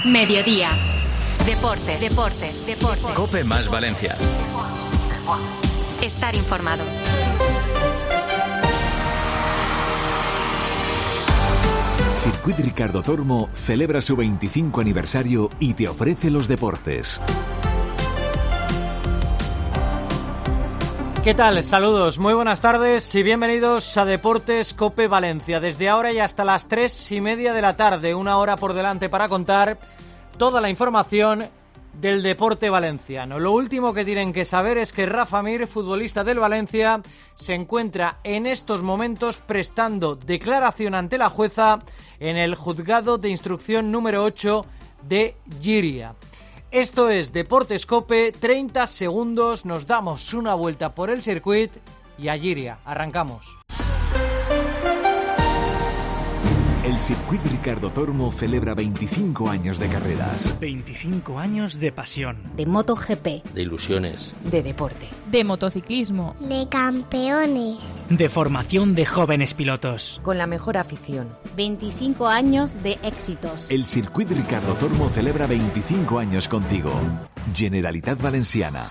Mediodía. Deportes. COPE más Valencia. Estar informado. Circuit Ricardo Tormo celebra su 25 aniversario y te ofrece los deportes. ¿Qué tal? Saludos, muy buenas tardes y bienvenidos a Deportes COPE Valencia. Desde ahora y hasta las 3:30 de la tarde, una hora por delante para contar toda la información del deporte valenciano. Lo último que tienen que saber es que Rafa Mir, futbolista del Valencia, se encuentra en estos momentos prestando declaración ante la jueza en el juzgado de instrucción número 8 de Llíria. Esto es Deportes COPE, 30 segundos, nos damos una vuelta por el circuit y a Llíria. Arrancamos. El Circuit Ricardo Tormo celebra 25 años de carreras. 25 años de pasión. De MotoGP. De ilusiones. De deporte. De motociclismo. De campeones. De formación de jóvenes pilotos. Con la mejor afición. 25 años de éxitos. El Circuit Ricardo Tormo celebra 25 años contigo. Generalitat Valenciana.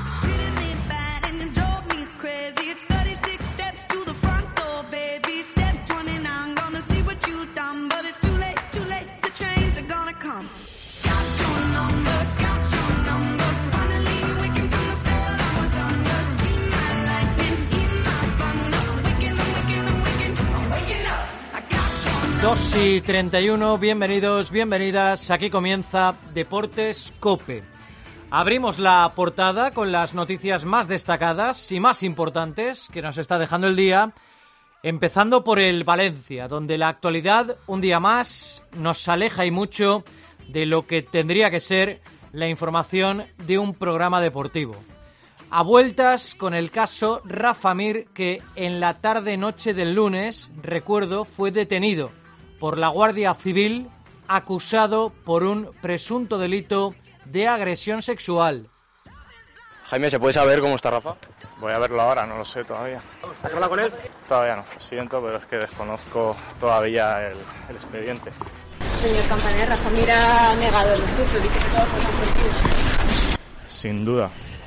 Dos y 31, bienvenidos, bienvenidas, aquí comienza Deportes COPE. Abrimos la portada con las noticias más destacadas y más importantes que nos está dejando el día, empezando por el Valencia, donde la actualidad, un día más, nos aleja y mucho de lo que tendría que ser la información de un programa deportivo. A vueltas con el caso Rafa Mir, que en la tarde-noche del lunes, recuerdo, fue detenido por la Guardia Civil, acusado por un presunto delito de agresión sexual. Jaime, ¿se puede saber cómo está Rafa? Voy a verlo ahora, no lo sé todavía. ¿Has hablado con él? Todavía no, lo siento, pero es que desconozco todavía el expediente. Señor Campaner, Rafa Mir ha negado el discurso, dice que todos los han sentido. Sin duda.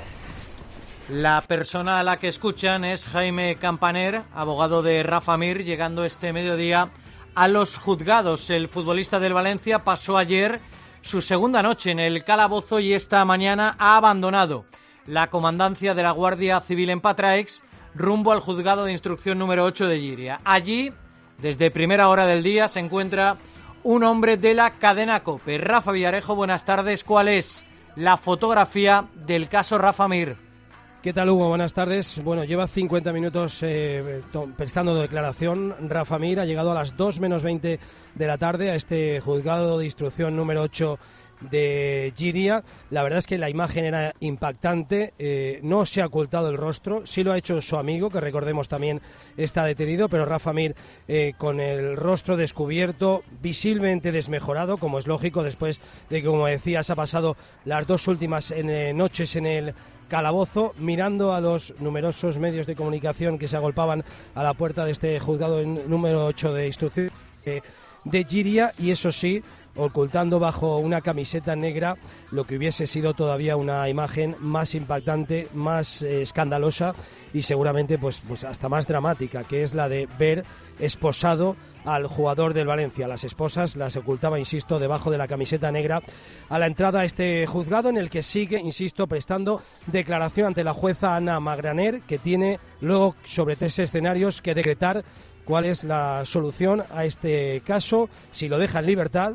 La persona a la que escuchan es Jaime Campaner, abogado de Rafa Mir, llegando este mediodía a los juzgados. El futbolista del Valencia pasó ayer su segunda noche en el calabozo y esta mañana ha abandonado la comandancia de la Guardia Civil en Patraix rumbo al juzgado de instrucción número 8 de Llíria. Allí, desde primera hora del día, se encuentra un hombre de la cadena COPE. Rafa Villarejo, buenas tardes. ¿Cuál es la fotografía del caso Rafa Mir? ¿Qué tal, Hugo? Buenas tardes. Bueno, lleva 50 minutos prestando declaración. Rafa Mir ha llegado a las 2 menos 20 de la tarde a este juzgado de instrucción número 8 de Llíria. La verdad es que la imagen era impactante, no se ha ocultado el rostro, sí lo ha hecho su amigo, que recordemos también está detenido, pero Rafa Mir con el rostro descubierto, visiblemente desmejorado, como es lógico, después de que, como decías, ha pasado las dos últimas noches en el calabozo, mirando a los numerosos medios de comunicación que se agolpaban a la puerta de este juzgado número 8 de instrucción de Llíria, y eso sí, ocultando bajo una camiseta negra lo que hubiese sido todavía una imagen más impactante, más escandalosa y seguramente pues hasta más dramática, que es la de ver esposado al jugador del Valencia. Las esposas las ocultaba, insisto, debajo de la camiseta negra a la entrada a este juzgado, en el que sigue, insisto, prestando declaración ante la jueza Ana Magraner, que tiene luego sobre 3 escenarios que decretar cuál es la solución a este caso, si lo deja en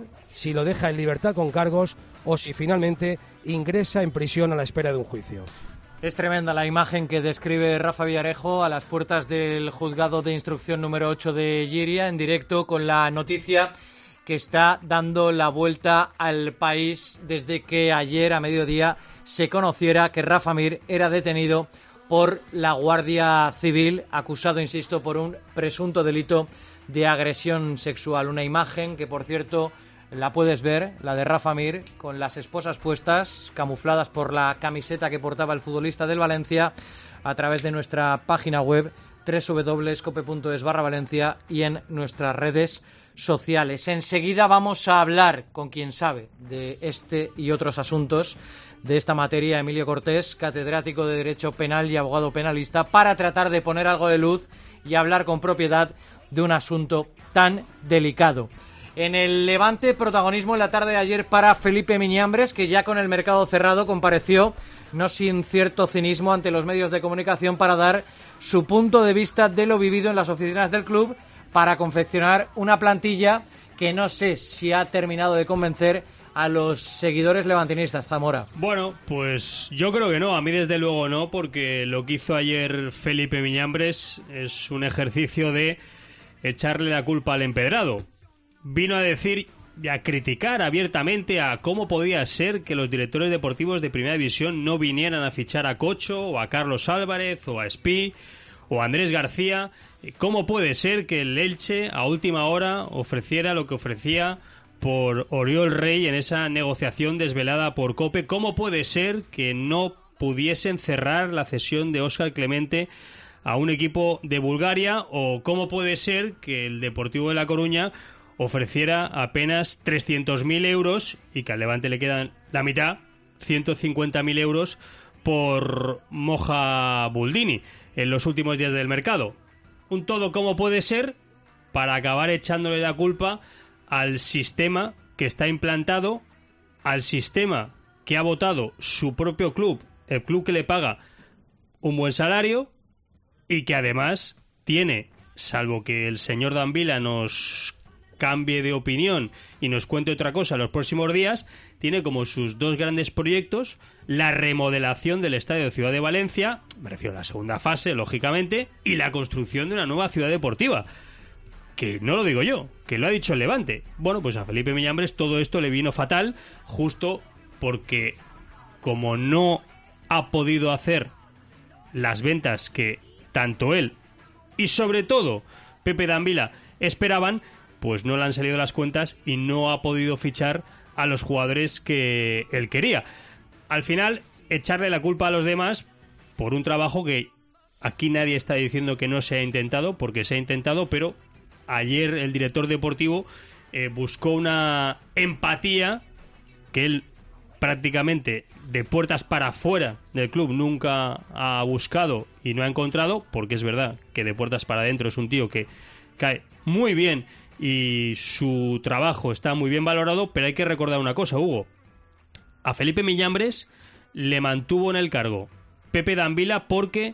libertad con cargos o si finalmente ingresa en prisión a la espera de un juicio. Es tremenda la imagen que describe Rafa Villarejo a las puertas del juzgado de instrucción número 8 de Llíria, en directo con la noticia que está dando la vuelta al país desde que ayer a mediodía se conociera que Rafa Mir era detenido por la Guardia Civil, acusado, insisto, por un presunto delito de agresión sexual. Una imagen que, por cierto, la puedes ver, la de Rafa Mir, con las esposas puestas, camufladas por la camiseta que portaba el futbolista del Valencia, a través de nuestra página web www.cope.es/Valencia y en nuestras redes sociales. Enseguida vamos a hablar con quien sabe de este y otros asuntos de esta materia, Emilio Cortés, catedrático de Derecho Penal y abogado penalista, para tratar de poner algo de luz y hablar con propiedad de un asunto tan delicado. En el Levante, protagonismo en la tarde de ayer para Felipe Miñambres, que ya con el mercado cerrado compareció, no sin cierto cinismo, ante los medios de comunicación para dar su punto de vista de lo vivido en las oficinas del club, para confeccionar una plantilla que no sé si ha terminado de convencer a los seguidores levantinistas. Zamora. Bueno, pues yo creo que no, a mí desde luego no, porque lo que hizo ayer Felipe Miñambres es un ejercicio de echarle la culpa al empedrado. Vino a decir y a criticar abiertamente a cómo podía ser que los directores deportivos de Primera División no vinieran a fichar a Cocho o a Carlos Álvarez o a Espí o a Andrés García. ¿Cómo puede ser que el Elche a última hora ofreciera lo que ofrecía por Oriol Rey en esa negociación desvelada por COPE? ¿Cómo puede ser que no pudiesen cerrar la cesión de Óscar Clemente a un equipo de Bulgaria? ¿O cómo puede ser que el Deportivo de La Coruña ofreciera apenas 300.000 euros y que al Levante le quedan la mitad, 150.000 euros por Moja Buldini en los últimos días del mercado? Un todo como puede ser para acabar echándole la culpa al sistema que está implantado, al sistema que ha votado su propio club, el club que le paga un buen salario y que además tiene, salvo que el señor Dambila nos cambie de opinión y nos cuente otra cosa en los próximos días, tiene como sus dos grandes proyectos la remodelación del Estadio de Ciudad de Valencia, me refiero a la segunda fase, lógicamente, y la construcción de una nueva ciudad deportiva. Que no lo digo yo, que lo ha dicho el Levante. Bueno, pues a Felipe Miñambres todo esto le vino fatal, justo porque como no ha podido hacer las ventas que tanto él y sobre todo Pepe Dambila esperaban, pues no le han salido las cuentas y no ha podido fichar a los jugadores que él quería. Al final, echarle la culpa a los demás por un trabajo que aquí nadie está diciendo que no se ha intentado, porque se ha intentado, pero ayer el director deportivo buscó una empatía que él prácticamente de puertas para afuera del club nunca ha buscado y no ha encontrado, porque es verdad que de puertas para adentro es un tío que cae muy bien y su trabajo está muy bien valorado, pero hay que recordar una cosa, Hugo. A Felipe Miñambres le mantuvo en el cargo Pepe Dambila porque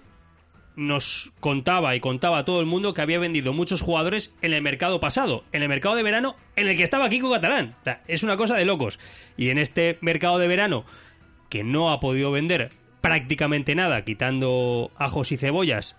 nos contaba y contaba a todo el mundo que había vendido muchos jugadores en el mercado pasado, en el mercado de verano en el que estaba Kiko Catalán. O sea, es una cosa de locos. Y en este mercado de verano, que no ha podido vender prácticamente nada, quitando ajos y cebollas,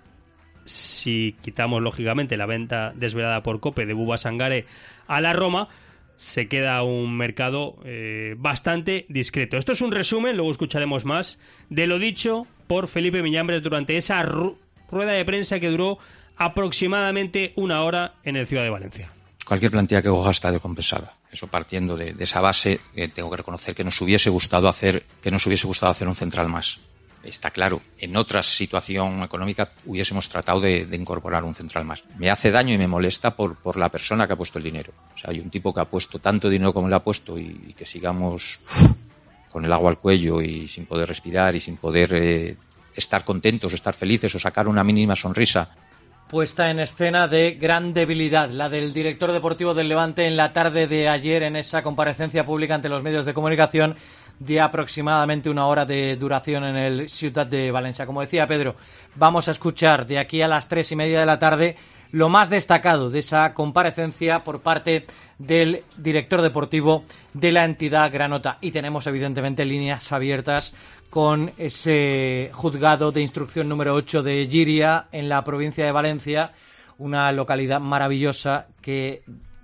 si quitamos lógicamente la venta desvelada por COPE de Buba Sangare a la Roma, se queda un mercado bastante discreto. Esto es un resumen, luego escucharemos más, de lo dicho por Felipe Miñambres durante esa rueda de prensa que duró aproximadamente una hora en el Ciudad de Valencia. Cualquier plantilla que coja está decompensada. Eso partiendo de esa base, tengo que reconocer que nos hubiese gustado hacer un central más. Está claro, en otra situación económica hubiésemos tratado de incorporar un central más. Me hace daño y me molesta por la persona que ha puesto el dinero. O sea, hay un tipo que ha puesto tanto dinero como él ha puesto y que sigamos con el agua al cuello y sin poder respirar y sin poder estar contentos, estar felices o sacar una mínima sonrisa. Puesta en escena de gran debilidad, la del director deportivo del Levante en la tarde de ayer en esa comparecencia pública ante los medios de comunicación de aproximadamente una hora de duración en el Ciutat de Valencia. Como decía Pedro, vamos a escuchar de aquí a las 3:30 de la tarde lo más destacado de esa comparecencia por parte del director deportivo de la entidad granota. Y tenemos evidentemente líneas abiertas con ese juzgado de instrucción número 8 de Llíria en la provincia de Valencia, una localidad maravillosa que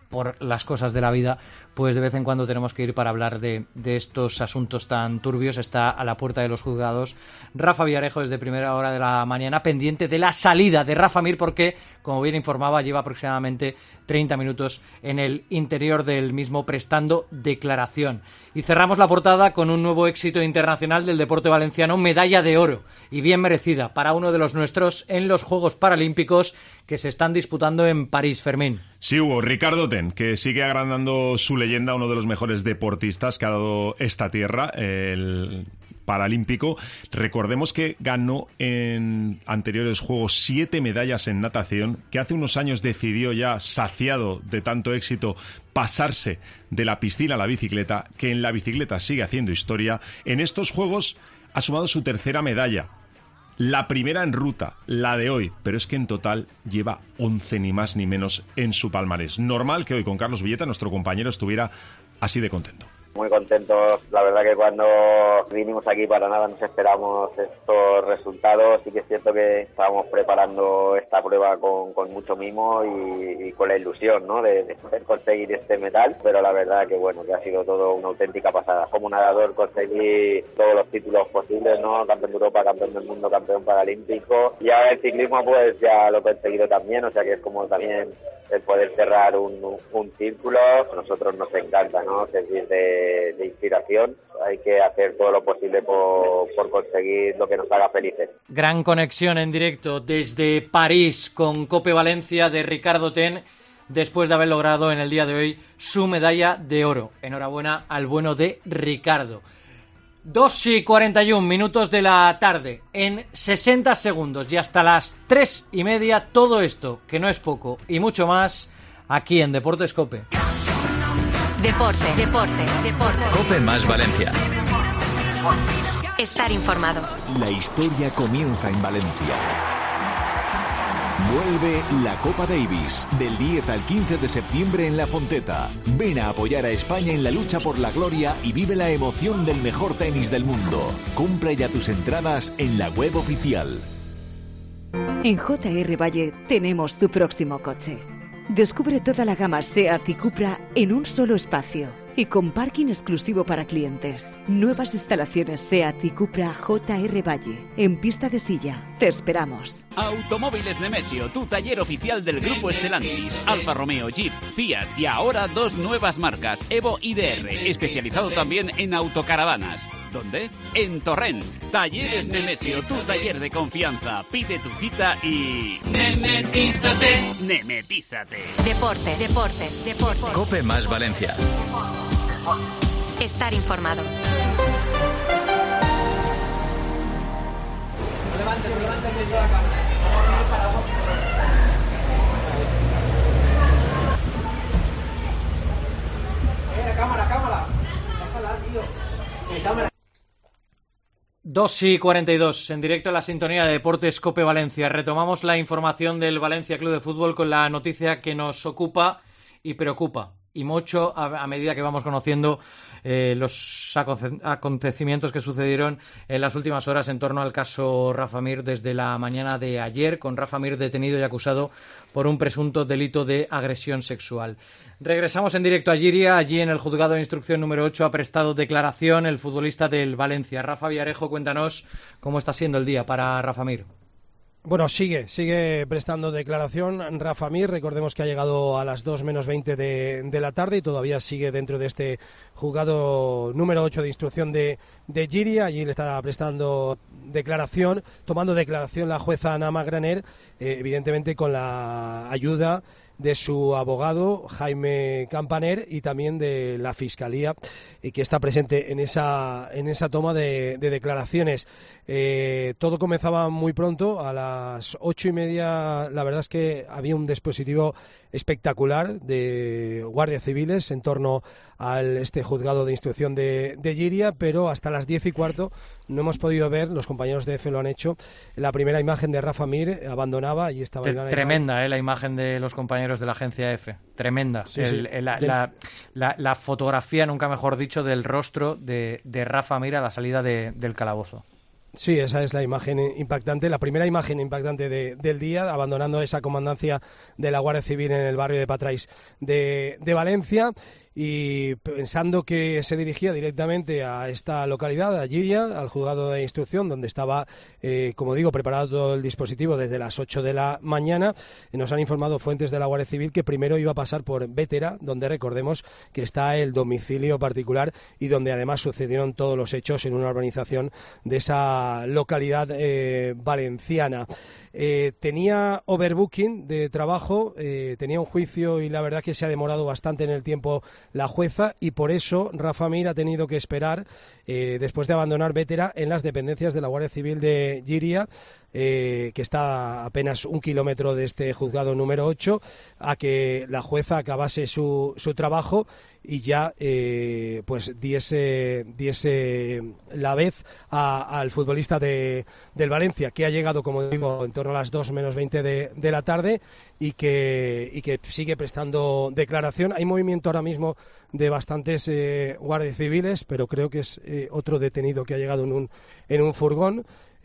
por las cosas de la vida, pues de vez en cuando tenemos que ir para hablar de estos asuntos tan turbios. Está a la puerta de los juzgados Rafa Villarejo desde primera hora de la mañana, pendiente de la salida de Rafa Mir, porque, como bien informaba, lleva aproximadamente 30 minutos en el interior del mismo prestando declaración. Y cerramos la portada con un nuevo éxito internacional del deporte valenciano, medalla de oro, y bien merecida para uno de los nuestros en los Juegos Paralímpicos que se están disputando en París. Fermín. Sí, Hugo, Ricardo Ten, que sigue agrandando su leyenda, uno de los mejores deportistas que ha dado esta tierra, el paralímpico. Recordemos que ganó en anteriores Juegos 7 medallas en natación, que hace unos años decidió, ya saciado de tanto éxito, pasarse de la piscina a la bicicleta, que en la bicicleta sigue haciendo historia. En estos Juegos ha sumado su tercera medalla. La primera en ruta, la de hoy, pero es que en total lleva 11 ni más ni menos en su palmarés. Normal que hoy con Carlos Villeta, nuestro compañero, estuviera así de contento. Muy contentos, la verdad que cuando vinimos aquí para nada nos esperamos estos resultados. Sí que es cierto que estábamos preparando esta prueba con mucho mimo y con la ilusión, ¿no?, de poder conseguir este medal, pero la verdad que bueno, que ha sido todo una auténtica pasada. Como nadador conseguí todos los títulos posibles, ¿no?, campeón de Europa, campeón del mundo, campeón paralímpico, y ahora el ciclismo pues ya lo he conseguido también, o sea que es como también el poder cerrar un círculo. A nosotros nos encanta, ¿no?, servir de inspiración. Hay que hacer todo lo posible por conseguir lo que nos haga felices. Gran conexión en directo desde París con COPE Valencia de Ricardo Ten, después de haber logrado en el día de hoy su medalla de oro. Enhorabuena al bueno de Ricardo. 2:41 de la tarde, en 60 segundos y hasta las 3:30, todo esto, que no es poco, y mucho más, aquí en Deportes COPE. Deportes. COPE más Valencia. Estar informado. La historia comienza en Valencia. Vuelve la Copa Davis del 10 al 15 de septiembre en La Fonteta. Ven a apoyar a España en la lucha por la gloria y vive la emoción del mejor tenis del mundo. Compra ya tus entradas en la web oficial. En JR Valle tenemos tu próximo coche. Descubre toda la gama SEAT y Cupra en un solo espacio y con parking exclusivo para clientes. Nuevas instalaciones SEAT y Cupra JR Valle, en Pista de Silla. Te esperamos. Automóviles Nemesio, tu taller oficial del Grupo Stellantis. Alfa Romeo, Jeep, Fiat y ahora 2 nuevas marcas, Evo y DR, especializado también en autocaravanas. ¿Dónde? En Torrent. Talleres Nemesio, tu taller de confianza. Pide tu cita y... ¡Nemetízate! ¡Nemetízate! Deportes. COPE más Valencia. Estar informado. Levántate toda la cámara. Cámara. Bájala, tío. Cámara. 2:42, en directo en la sintonía de Deportes COPE Valencia. Retomamos la información del Valencia Club de Fútbol con la noticia que nos ocupa y preocupa, y mucho a medida que vamos conociendo los acontecimientos que sucedieron en las últimas horas en torno al caso Rafa Mir desde la mañana de ayer, con Rafa Mir detenido y acusado por un presunto delito de agresión sexual. Regresamos en directo a Llíria. Allí en el juzgado de instrucción número 8 ha prestado declaración el futbolista del Valencia. Rafa Villarejo, cuéntanos cómo está siendo el día para Rafa Mir. Bueno, sigue prestando declaración Rafa Mir. Recordemos que ha llegado a las 2:20 de la tarde y todavía sigue dentro de este juzgado número 8 de instrucción de Llíria. Allí le está prestando declaración, tomando declaración la jueza Ana Magraner, evidentemente con la ayuda de su abogado Jaime Campaner y también de la Fiscalía, que está presente en esa toma de declaraciones. Todo comenzaba muy pronto, a las 8:30. La verdad es que había un dispositivo espectacular de guardias civiles en torno a este juzgado de instrucción de Llíria, pero hasta las 10:15 no hemos podido ver, los compañeros de EFE lo han hecho, la primera imagen de Rafa Mir. Abandonaba y estaba... Tremenda, la imagen de los compañeros de la agencia EFE, tremenda. Sí, la fotografía, nunca mejor dicho, del rostro de Rafa Mir a la salida del calabozo. Sí, esa es la imagen impactante, la primera imagen impactante del día, abandonando esa comandancia de la Guardia Civil en el barrio de Patrais de Valencia. Y pensando que se dirigía directamente a esta localidad, a Llíria, al juzgado de instrucción, donde estaba, como digo, preparado todo el dispositivo desde las 8 de la mañana, nos han informado fuentes de la Guardia Civil que primero iba a pasar por Bétera, donde recordemos que está el domicilio particular y donde además sucedieron todos los hechos en una urbanización de esa localidad valenciana. Tenía overbooking de trabajo, tenía un juicio y la verdad que se ha demorado bastante en el tiempo la jueza, y por eso Rafa Mir ha tenido que esperar, después de abandonar Bétera, en las dependencias de la Guardia Civil de Llíria, que está a apenas 1 kilómetro de este juzgado número 8, a que la jueza acabase su trabajo y ya pues diese la vez al futbolista del Valencia, que ha llegado, como digo, en torno a las 2 menos 20 de la tarde y que sigue prestando declaración. Hay movimiento ahora mismo de bastantes guardias civiles, pero creo que es otro detenido que ha llegado en un furgón.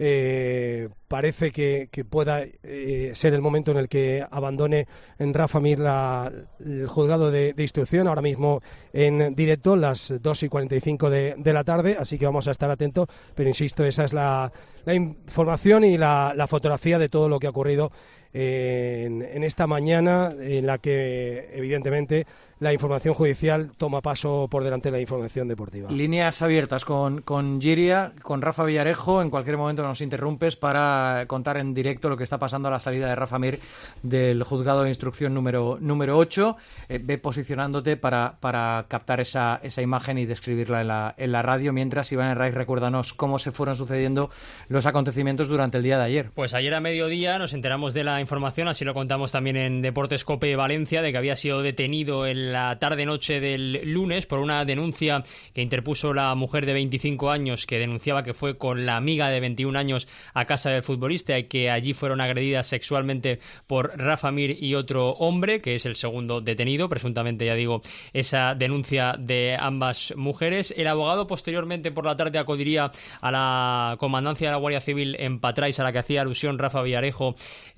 Parece que pueda ser el momento en el que abandone en Rafa Mir el juzgado de instrucción, ahora mismo en directo, las 2:45 de la tarde, así que vamos a estar atentos, pero insisto, esa es la información y la fotografía de todo lo que ha ocurrido en esta mañana, en la que evidentemente la información judicial toma paso por delante de la información deportiva. Líneas abiertas con Llíria, con Rafa Villarejo. En cualquier momento nos interrumpes para contar en directo lo que está pasando a la salida de Rafa Mir del juzgado de instrucción número 8. Ve posicionándote para captar esa imagen y describirla en la radio. Mientras, Iván Herraiz, recuérdanos cómo se fueron sucediendo los acontecimientos durante el día de ayer. Pues ayer a mediodía nos enteramos de la información, así lo contamos también en Deportes COPE Valencia, de que había sido detenido en la tarde-noche del lunes por una denuncia que interpuso la mujer de 25 años que denunciaba que fue con la amiga de 21 años a casa del futbolista y que allí fueron agredidas sexualmente por Rafa Mir y otro hombre, que es el segundo detenido, presuntamente, ya digo, esa denuncia de ambas mujeres. El abogado posteriormente por la tarde acudiría a la comandancia de la Guardia Civil en Patrais, a la que hacía alusión Rafa Villarejo,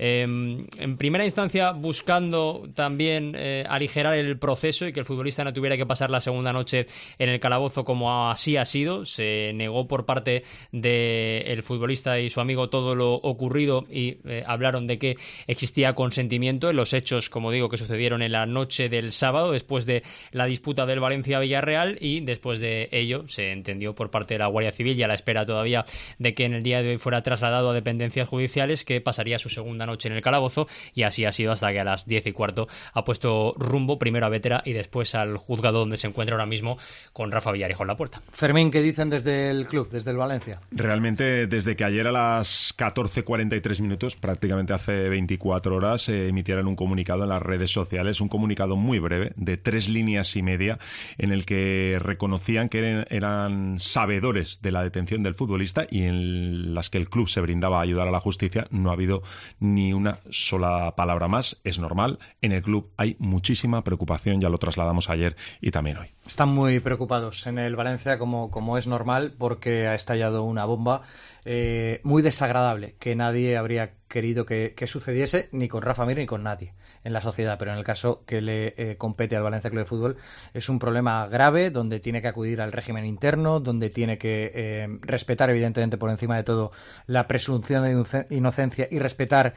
en primera instancia buscando también aligerar el proceso y que el futbolista no tuviera que pasar la segunda noche en el calabozo, como así ha sido. Se negó por parte del futbolista y su amigo todo lo ocurrido y hablaron de que existía consentimiento en los hechos, como digo, que sucedieron en la noche del sábado, después de la disputa del Valencia-Villarreal, y después de ello se entendió por parte de la Guardia Civil, y a la espera todavía de que en el día de hoy fuera trasladado a dependencias judiciales, que pasaría su segunda noche en el calabozo, y así ha sido hasta que a las 10:15 ha puesto rumbo primero a Bétera y después al juzgado donde se encuentra ahora mismo con Rafa Villarejo en la puerta. Fermín, ¿qué dicen desde el club, desde el Valencia? Realmente, desde que ayer a las 14:43 minutos, prácticamente hace 24 horas, emitieron un comunicado en las redes sociales, un comunicado muy breve, de 3 líneas y media, en el que reconocían que eran sabedores de la detención del futbolista y en las que el club se brindaba a ayudar a la justicia. No ha habido ni una sola palabra más. Es normal, en el club hay muchísima preocupación, ya lo trasladamos ayer y también hoy. Están muy preocupados en el Valencia, como es normal, porque ha estallado una bomba muy desagradable que nadie habría querido que sucediese, ni con Rafa Mir ni con nadie en la sociedad, pero en el caso que le compete al Valencia Club de Fútbol es un problema grave, donde tiene que acudir al régimen interno, donde tiene que respetar, evidentemente, por encima de todo, la presunción de inocencia y respetar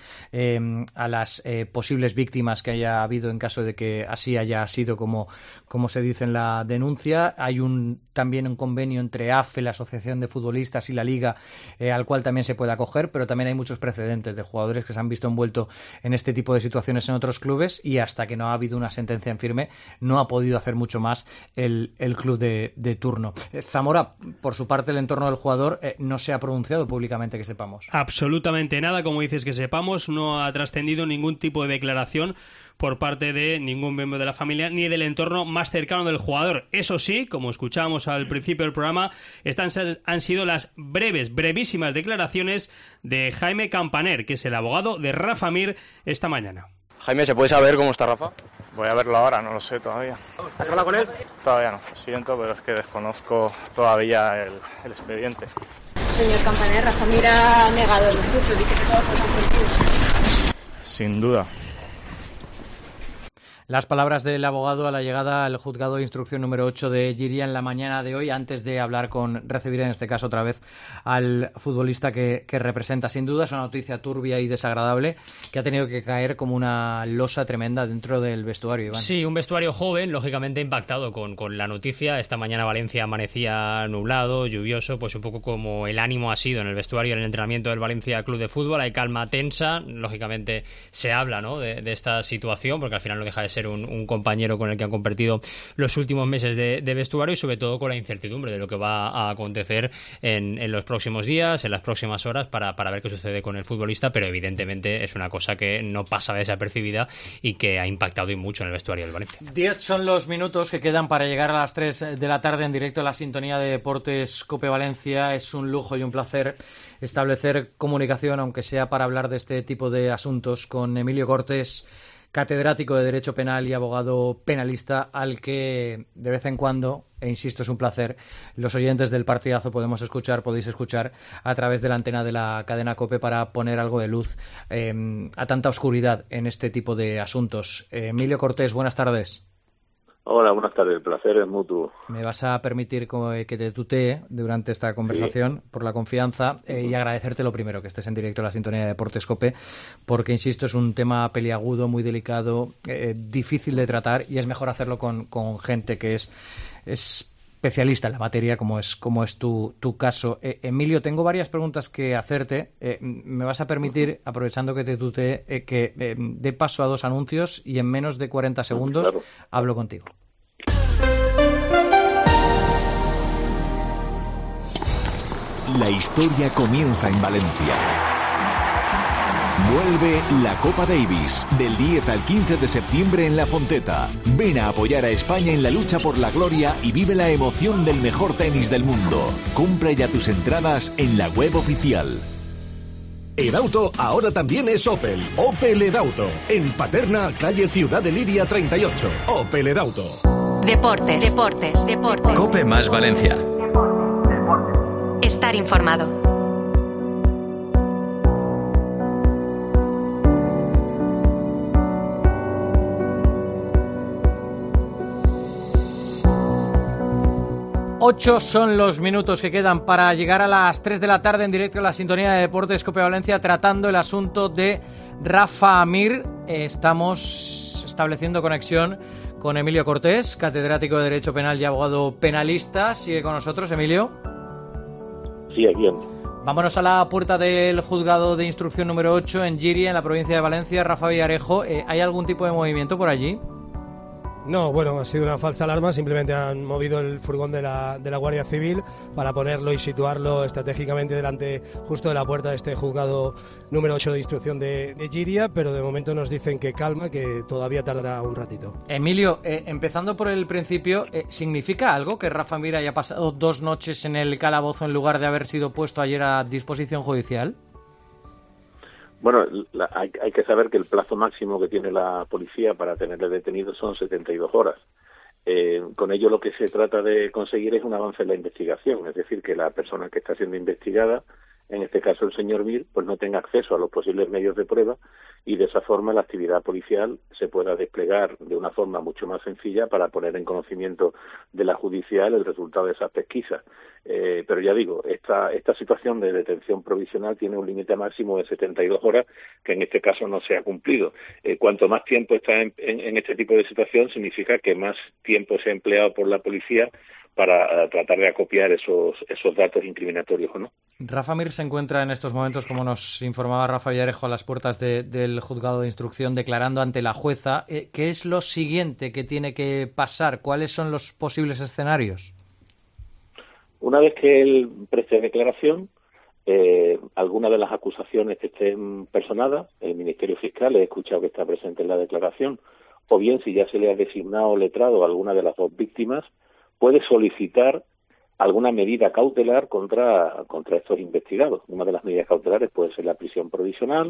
a las posibles víctimas que haya habido en caso de que así haya sido como se dice en la denuncia. Hay también un convenio entre AFE, la Asociación de Futbolistas, y la Liga, al cual también se puede acoger, pero también hay muchos precedentes de jugadores que se han visto envueltos en este tipo de situaciones en otros clubes, y hasta que no ha habido una sentencia en firme no ha podido hacer mucho más el club de turno. Zamora, por su parte, el entorno del jugador no se ha pronunciado públicamente, que sepamos. Absolutamente nada, como dices, que sepamos. No ha trascendido ningún tipo de declaración por parte de ningún miembro de la familia ni del entorno más cercano del jugador. Eso sí, como escuchábamos al principio del programa, estas han sido las brevísimas declaraciones de Jaime Campaner, que es el abogado de Rafa Mir, esta mañana. Jaime, ¿se puede saber cómo está Rafa? Voy a verlo ahora, no lo sé todavía. ¿Has hablado con él? Todavía no, lo siento, pero es que desconozco todavía el expediente. Señor Campaner, Rafa Mir ha negado los hechos, dice que todos los han sentido. Sin duda. Las palabras del abogado a la llegada al juzgado de instrucción número 8 de Llíria en la mañana de hoy, antes de recibir en este caso otra vez al futbolista que representa. Sin duda es una noticia turbia y desagradable que ha tenido que caer como una losa tremenda dentro del vestuario, Iván. Sí, un vestuario joven, lógicamente impactado con la noticia. Esta mañana Valencia amanecía nublado, lluvioso, pues un poco como el ánimo ha sido en el vestuario, en el entrenamiento del Valencia Club de Fútbol. Hay calma tensa, lógicamente se habla, ¿no?, de esta situación, porque al final no deja de ser un compañero con el que han compartido los últimos meses de vestuario, y sobre todo con la incertidumbre de lo que va a acontecer en los próximos días, en las próximas horas, para ver qué sucede con el futbolista, pero evidentemente es una cosa que no pasa desapercibida y que ha impactado y mucho en el vestuario del Valencia. 10 son los minutos que quedan para llegar a las 3 de la tarde en directo a la sintonía de Deportes COPE Valencia. Es un lujo y un placer establecer comunicación, aunque sea para hablar de este tipo de asuntos, con Emilio Cortés, catedrático de Derecho Penal y abogado penalista, al que de vez en cuando, e insisto, es un placer, los oyentes del partidazo podéis escuchar a través de la antena de la cadena COPE para poner algo de luz a tanta oscuridad en este tipo de asuntos. Emilio Cortés, buenas tardes. Hola, buenas tardes. El placer es mutuo. Me vas a permitir que te tutee durante esta conversación, por la confianza, y agradecerte lo primero que estés en directo a la sintonía de Deportes COPE, porque, insisto, es un tema peliagudo, muy delicado, difícil de tratar, y es mejor hacerlo con gente que es especialista en la materia, como es tu caso. Emilio, tengo varias preguntas que hacerte. Me vas a permitir, aprovechando que te tutee, que dé paso a 2 anuncios y en menos de 40 segundos hablo contigo. La historia comienza en Valencia. Vuelve la Copa Davis del 10 al 15 de septiembre en La Fonteta. Ven a apoyar a España en la lucha por la gloria y vive la emoción del mejor tenis del mundo. Compra ya tus entradas en la web oficial. Edauto ahora también es Opel. Opel Edauto. En Paterna, calle Ciudad de Liria 38. Opel Edauto. Deportes. COPE más Valencia. Estar informado. Ocho son los minutos que quedan para llegar a las 3 de la tarde en directo a la sintonía de Deportes COPE Valencia, tratando el asunto de Rafa Mir. Estamos estableciendo conexión con Emilio Cortés, catedrático de Derecho Penal y abogado penalista. ¿Sigue con nosotros, Emilio? Sí, aquí ando. Vámonos a la puerta del juzgado de instrucción número 8 en Llíria, en la provincia de Valencia. Rafa Villarejo, ¿hay algún tipo de movimiento por allí? No, bueno, ha sido una falsa alarma, simplemente han movido el furgón de la Guardia Civil para ponerlo y situarlo estratégicamente delante justo de la puerta de este juzgado número 8 de instrucción de Llíria, pero de momento nos dicen que calma, que todavía tardará un ratito. Emilio, empezando por el principio, ¿significa algo que Rafa Mir haya pasado 2 noches en el calabozo en lugar de haber sido puesto ayer a disposición judicial? Bueno, hay que saber que el plazo máximo que tiene la policía para tenerle detenido son 72 horas. Con ello lo que se trata de conseguir es un avance en la investigación, es decir, que la persona que está siendo investigada, en este caso el señor Mir, pues no tenga acceso a los posibles medios de prueba y de esa forma la actividad policial se pueda desplegar de una forma mucho más sencilla para poner en conocimiento de la judicial el resultado de esas pesquisas. Pero ya digo, esta situación de detención provisional tiene un límite máximo de 72 horas que en este caso no se ha cumplido. Cuanto más tiempo está en este tipo de situación significa que más tiempo se ha empleado por la policía para tratar de acopiar esos datos incriminatorios o no. Rafa Mir se encuentra en estos momentos, como nos informaba Rafa Villarejo, a las puertas del juzgado de instrucción declarando ante la jueza. ¿Qué es lo siguiente que tiene que pasar? ¿Cuáles son los posibles escenarios? Una vez que él preste declaración, alguna de las acusaciones que estén personadas, el Ministerio Fiscal, he escuchado que está presente en la declaración, o bien si ya se le ha designado letrado a alguna de las 2 víctimas, puede solicitar alguna medida cautelar contra estos investigados. Una de las medidas cautelares puede ser la prisión provisional,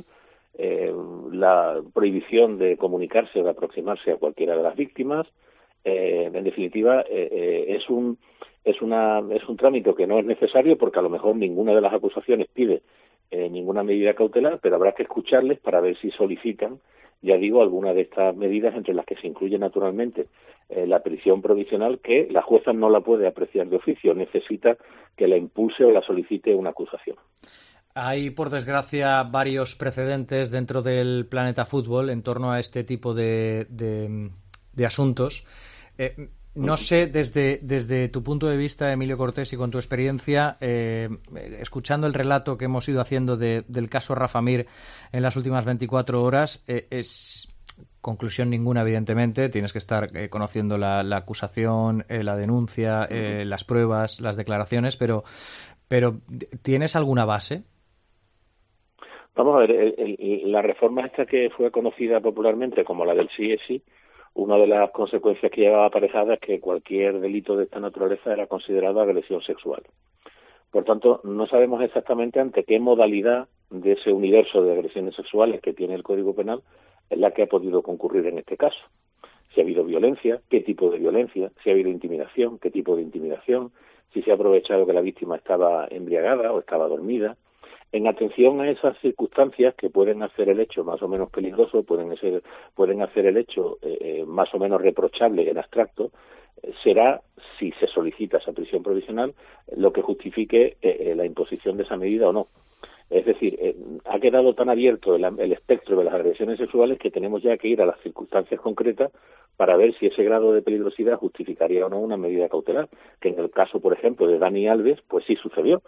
la prohibición de comunicarse o de aproximarse a cualquiera de las víctimas. En definitiva, es un es un trámite que no es necesario porque a lo mejor ninguna de las acusaciones pide ninguna medida cautelar, pero habrá que escucharles para ver si solicitan, ya digo, alguna de estas medidas, entre las que se incluye naturalmente la prisión provisional, que la jueza no la puede apreciar de oficio, necesita que la impulse o la solicite una acusación. Hay, por desgracia, varios precedentes dentro del planeta fútbol en torno a este tipo de asuntos. No sé, desde tu punto de vista, Emilio Cortés, y con tu experiencia, escuchando el relato que hemos ido haciendo del caso Rafa Mir en las últimas 24 horas, es conclusión ninguna, evidentemente. Tienes que estar conociendo la acusación, la denuncia, las pruebas, las declaraciones, pero ¿tienes alguna base? Vamos a ver, la reforma esta que fue conocida popularmente como la del sí es sí, una de las consecuencias que llevaba aparejada es que cualquier delito de esta naturaleza era considerado agresión sexual. Por tanto, no sabemos exactamente ante qué modalidad de ese universo de agresiones sexuales que tiene el Código Penal es la que ha podido concurrir en este caso. Si ha habido violencia, qué tipo de violencia, si ha habido intimidación, qué tipo de intimidación, si se ha aprovechado que la víctima estaba embriagada o estaba dormida. En atención a esas circunstancias que pueden hacer el hecho más o menos peligroso, pueden hacer el hecho más o menos reprochable en abstracto, será, si se solicita esa prisión provisional, lo que justifique la imposición de esa medida o no. Es decir, ha quedado tan abierto el espectro de las agresiones sexuales que tenemos ya que ir a las circunstancias concretas para ver si ese grado de peligrosidad justificaría o no una medida cautelar, que en el caso, por ejemplo, de Dani Alves, pues sí sucedió.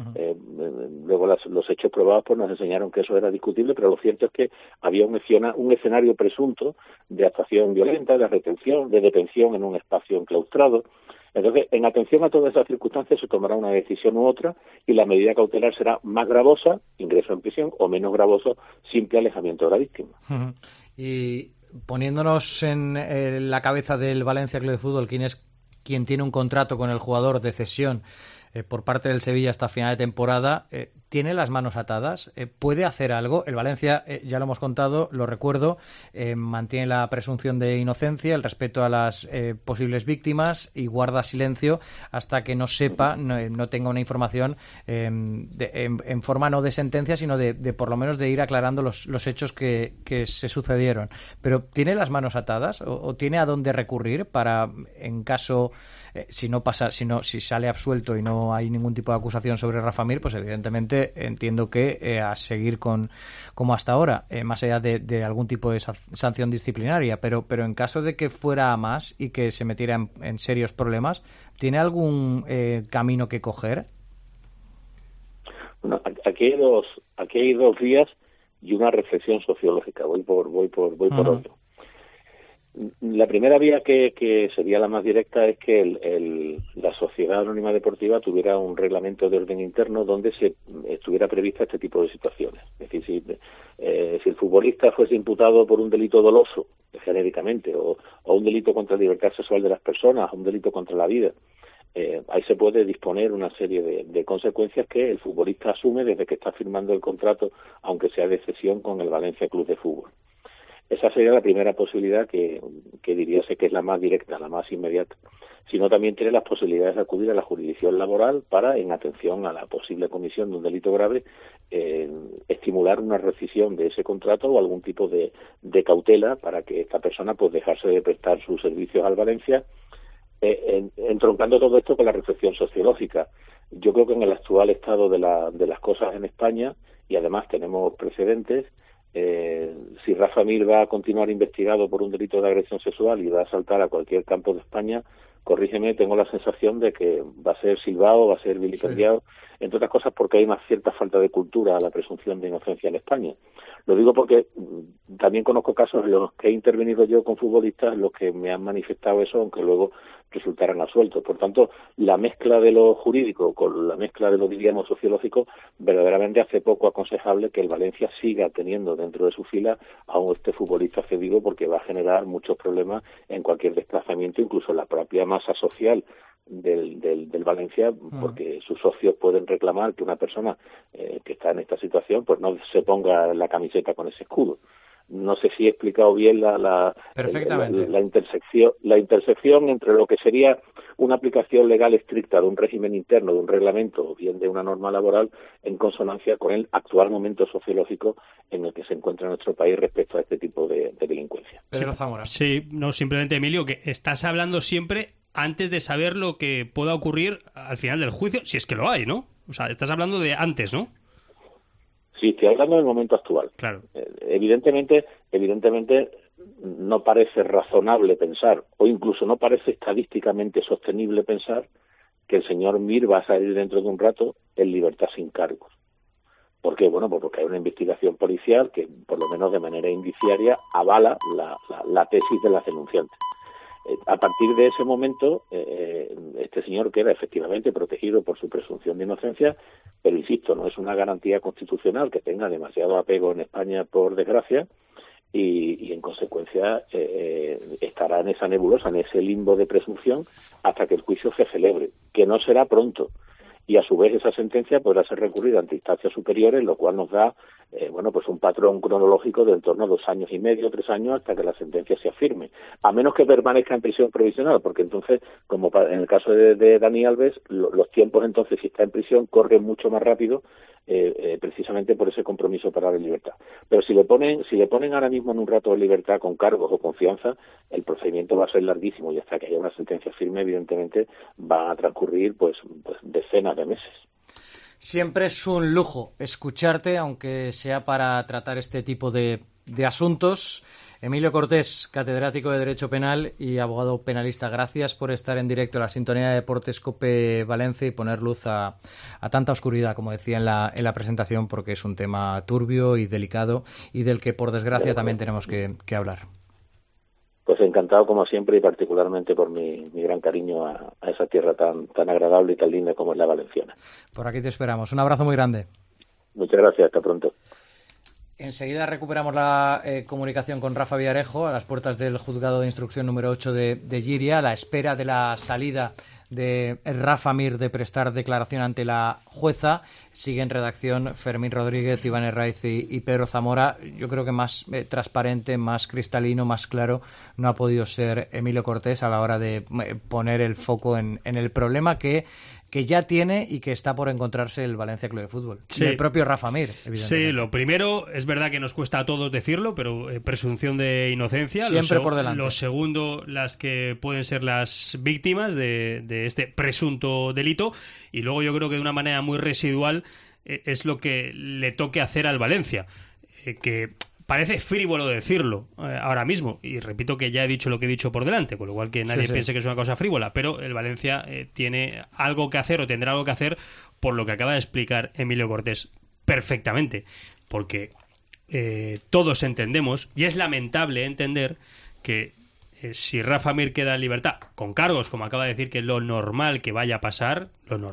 Luego los hechos probados pues nos enseñaron que eso era discutible, pero lo cierto es que había un escenario presunto de actuación violenta, de retención, de detención en un espacio enclaustrado. Entonces, en atención a todas esas circunstancias se tomará una decisión u otra y la medida cautelar será más gravosa, ingreso en prisión, o menos gravoso, simple alejamiento de la víctima. Y poniéndonos en la cabeza del Valencia Club de Fútbol, quien tiene un contrato con el jugador de cesión por parte del Sevilla hasta final de temporada, ¿tiene las manos atadas? ¿Puede hacer algo? El Valencia, ya lo hemos contado, lo recuerdo, mantiene la presunción de inocencia, el respeto a las posibles víctimas y guarda silencio hasta que no sepa, no tenga una información en forma no de sentencia, sino de por lo menos de ir aclarando los hechos que se sucedieron. Pero ¿tiene las manos atadas o tiene a dónde recurrir para, en caso, si sale absuelto y no hay ningún tipo de acusación sobre Rafa Mir, pues evidentemente entiendo que a seguir como hasta ahora, más allá de algún tipo de sanción disciplinaria, pero en caso de que fuera a más y que se metiera en serios problemas, ¿tiene algún camino que coger? Bueno, aquí hay dos vías y una reflexión sociológica. Voy por otro. La primera vía que sería la más directa es que la Sociedad Anónima Deportiva tuviera un reglamento de orden interno donde se estuviera prevista este tipo de situaciones. Es decir, si el futbolista fuese imputado por un delito doloso, genéricamente, o un delito contra la libertad sexual de las personas, o un delito contra la vida, ahí se puede disponer una serie de consecuencias que el futbolista asume desde que está firmando el contrato, aunque sea de cesión con el Valencia Club de Fútbol. Esa sería la primera posibilidad que diríase que es la más directa, la más inmediata. Sino también tiene las posibilidades de acudir a la jurisdicción laboral para, en atención a la posible comisión de un delito grave, estimular una rescisión de ese contrato o algún tipo de cautela para que esta persona pues dejase de prestar sus servicios al Valencia, entroncando todo esto con la reflexión sociológica. Yo creo que en el actual estado de las cosas en España, y además tenemos precedentes, si Rafa Mir va a continuar investigado por un delito de agresión sexual y va a saltar a cualquier campo de España, corrígeme, tengo la sensación de que va a ser silbado, va a ser vilipendiado, entre otras cosas porque hay una cierta falta de cultura a la presunción de inocencia en España. Lo digo porque también conozco casos en los que he intervenido yo con futbolistas en los que me han manifestado eso, aunque luego resultaran absueltos. Por tanto, la mezcla de lo jurídico con la mezcla de lo, diríamos, sociológico, verdaderamente hace poco aconsejable que el Valencia siga teniendo dentro de su fila a este futbolista cedido, porque va a generar muchos problemas en cualquier desplazamiento, incluso en la propia masa social del Valencia, porque sus socios pueden reclamar que una persona que está en esta situación pues no se ponga la camiseta con ese escudo. no sé si he explicado bien la intersección entre lo que sería una aplicación legal estricta de un régimen interno, de un reglamento o bien de una norma laboral en consonancia con el actual momento sociológico en el que se encuentra nuestro país respecto a este tipo de delincuencia. Pedro Zamora. Sí, no, simplemente, Emilio, que estás hablando siempre antes de saber lo que pueda ocurrir al final del juicio, si es que lo hay, ¿no? O sea, estás hablando de antes, ¿no? Sí, estoy hablando del momento actual. Claro. Evidentemente no parece razonable pensar, o incluso no parece estadísticamente sostenible pensar que el señor Mir va a salir dentro de un rato en libertad sin cargos. ¿Por qué? Bueno, pues porque hay una investigación policial que, por lo menos de manera indiciaria, avala la tesis de las denunciantes. A partir de ese momento, este señor queda efectivamente protegido por su presunción de inocencia, pero insisto, no es una garantía constitucional que tenga demasiado apego en España, por desgracia, y en consecuencia estará en esa nebulosa, en ese limbo de presunción, hasta que el juicio se celebre, que no será pronto. Y a su vez esa sentencia podrá ser recurrida ante instancias superiores, lo cual nos da pues un patrón cronológico de en torno a 2 años y medio, 3 años, hasta que la sentencia se afirme, a menos que permanezca en prisión provisional, porque entonces, como en el caso de Dani Alves, los tiempos entonces, si está en prisión, corren mucho más rápido, precisamente por ese compromiso para la libertad. Pero si le ponen ahora mismo en un rato de libertad con cargos o confianza, el procedimiento va a ser larguísimo, y hasta que haya una sentencia firme, evidentemente, va a transcurrir pues decenas de meses. Siempre es un lujo escucharte, aunque sea para tratar este tipo de asuntos. Emilio Cortés, catedrático de Derecho Penal y abogado penalista, gracias por estar en directo en la sintonía de Deportes COPE Valencia y poner luz a tanta oscuridad, como decía en la presentación, porque es un tema turbio y delicado y del que, por desgracia, también tenemos que hablar. Pues encantado, como siempre, y particularmente por mi gran cariño a esa tierra tan agradable y tan linda como es la valenciana. Por aquí te esperamos. Un abrazo muy grande. Muchas gracias. Hasta pronto. Enseguida recuperamos la comunicación con Rafa Villarejo a las puertas del juzgado de instrucción número 8 de Lliria, a la espera de la salida de Rafa Mir de prestar declaración ante la jueza. Sigue en redacción Fermín Rodríguez, Iván Herraiz y Pedro Zamora. Yo creo que más transparente, más cristalino, más claro no ha podido ser Emilio Cortés a la hora de poner el foco en el problema que ya tiene y que está por encontrarse el Valencia Club de Fútbol. Sí. Y el propio Rafa Mir, evidentemente. Sí, lo primero, es verdad que nos cuesta a todos decirlo, pero presunción de inocencia. Siempre por delante. Lo segundo, las que pueden ser las víctimas de este presunto delito. Y luego yo creo que de una manera muy residual es lo que le toque hacer al Valencia. Que parece frívolo decirlo ahora mismo, y repito que ya he dicho lo que he dicho por delante, con lo cual que nadie piense que es una cosa frívola, pero el Valencia tiene algo que hacer o tendrá algo que hacer por lo que acaba de explicar Emilio Cortés perfectamente, porque todos entendemos, y es lamentable entender que si Rafa Mir queda en libertad con cargos, como acaba de decir que es lo normal que vaya a pasar,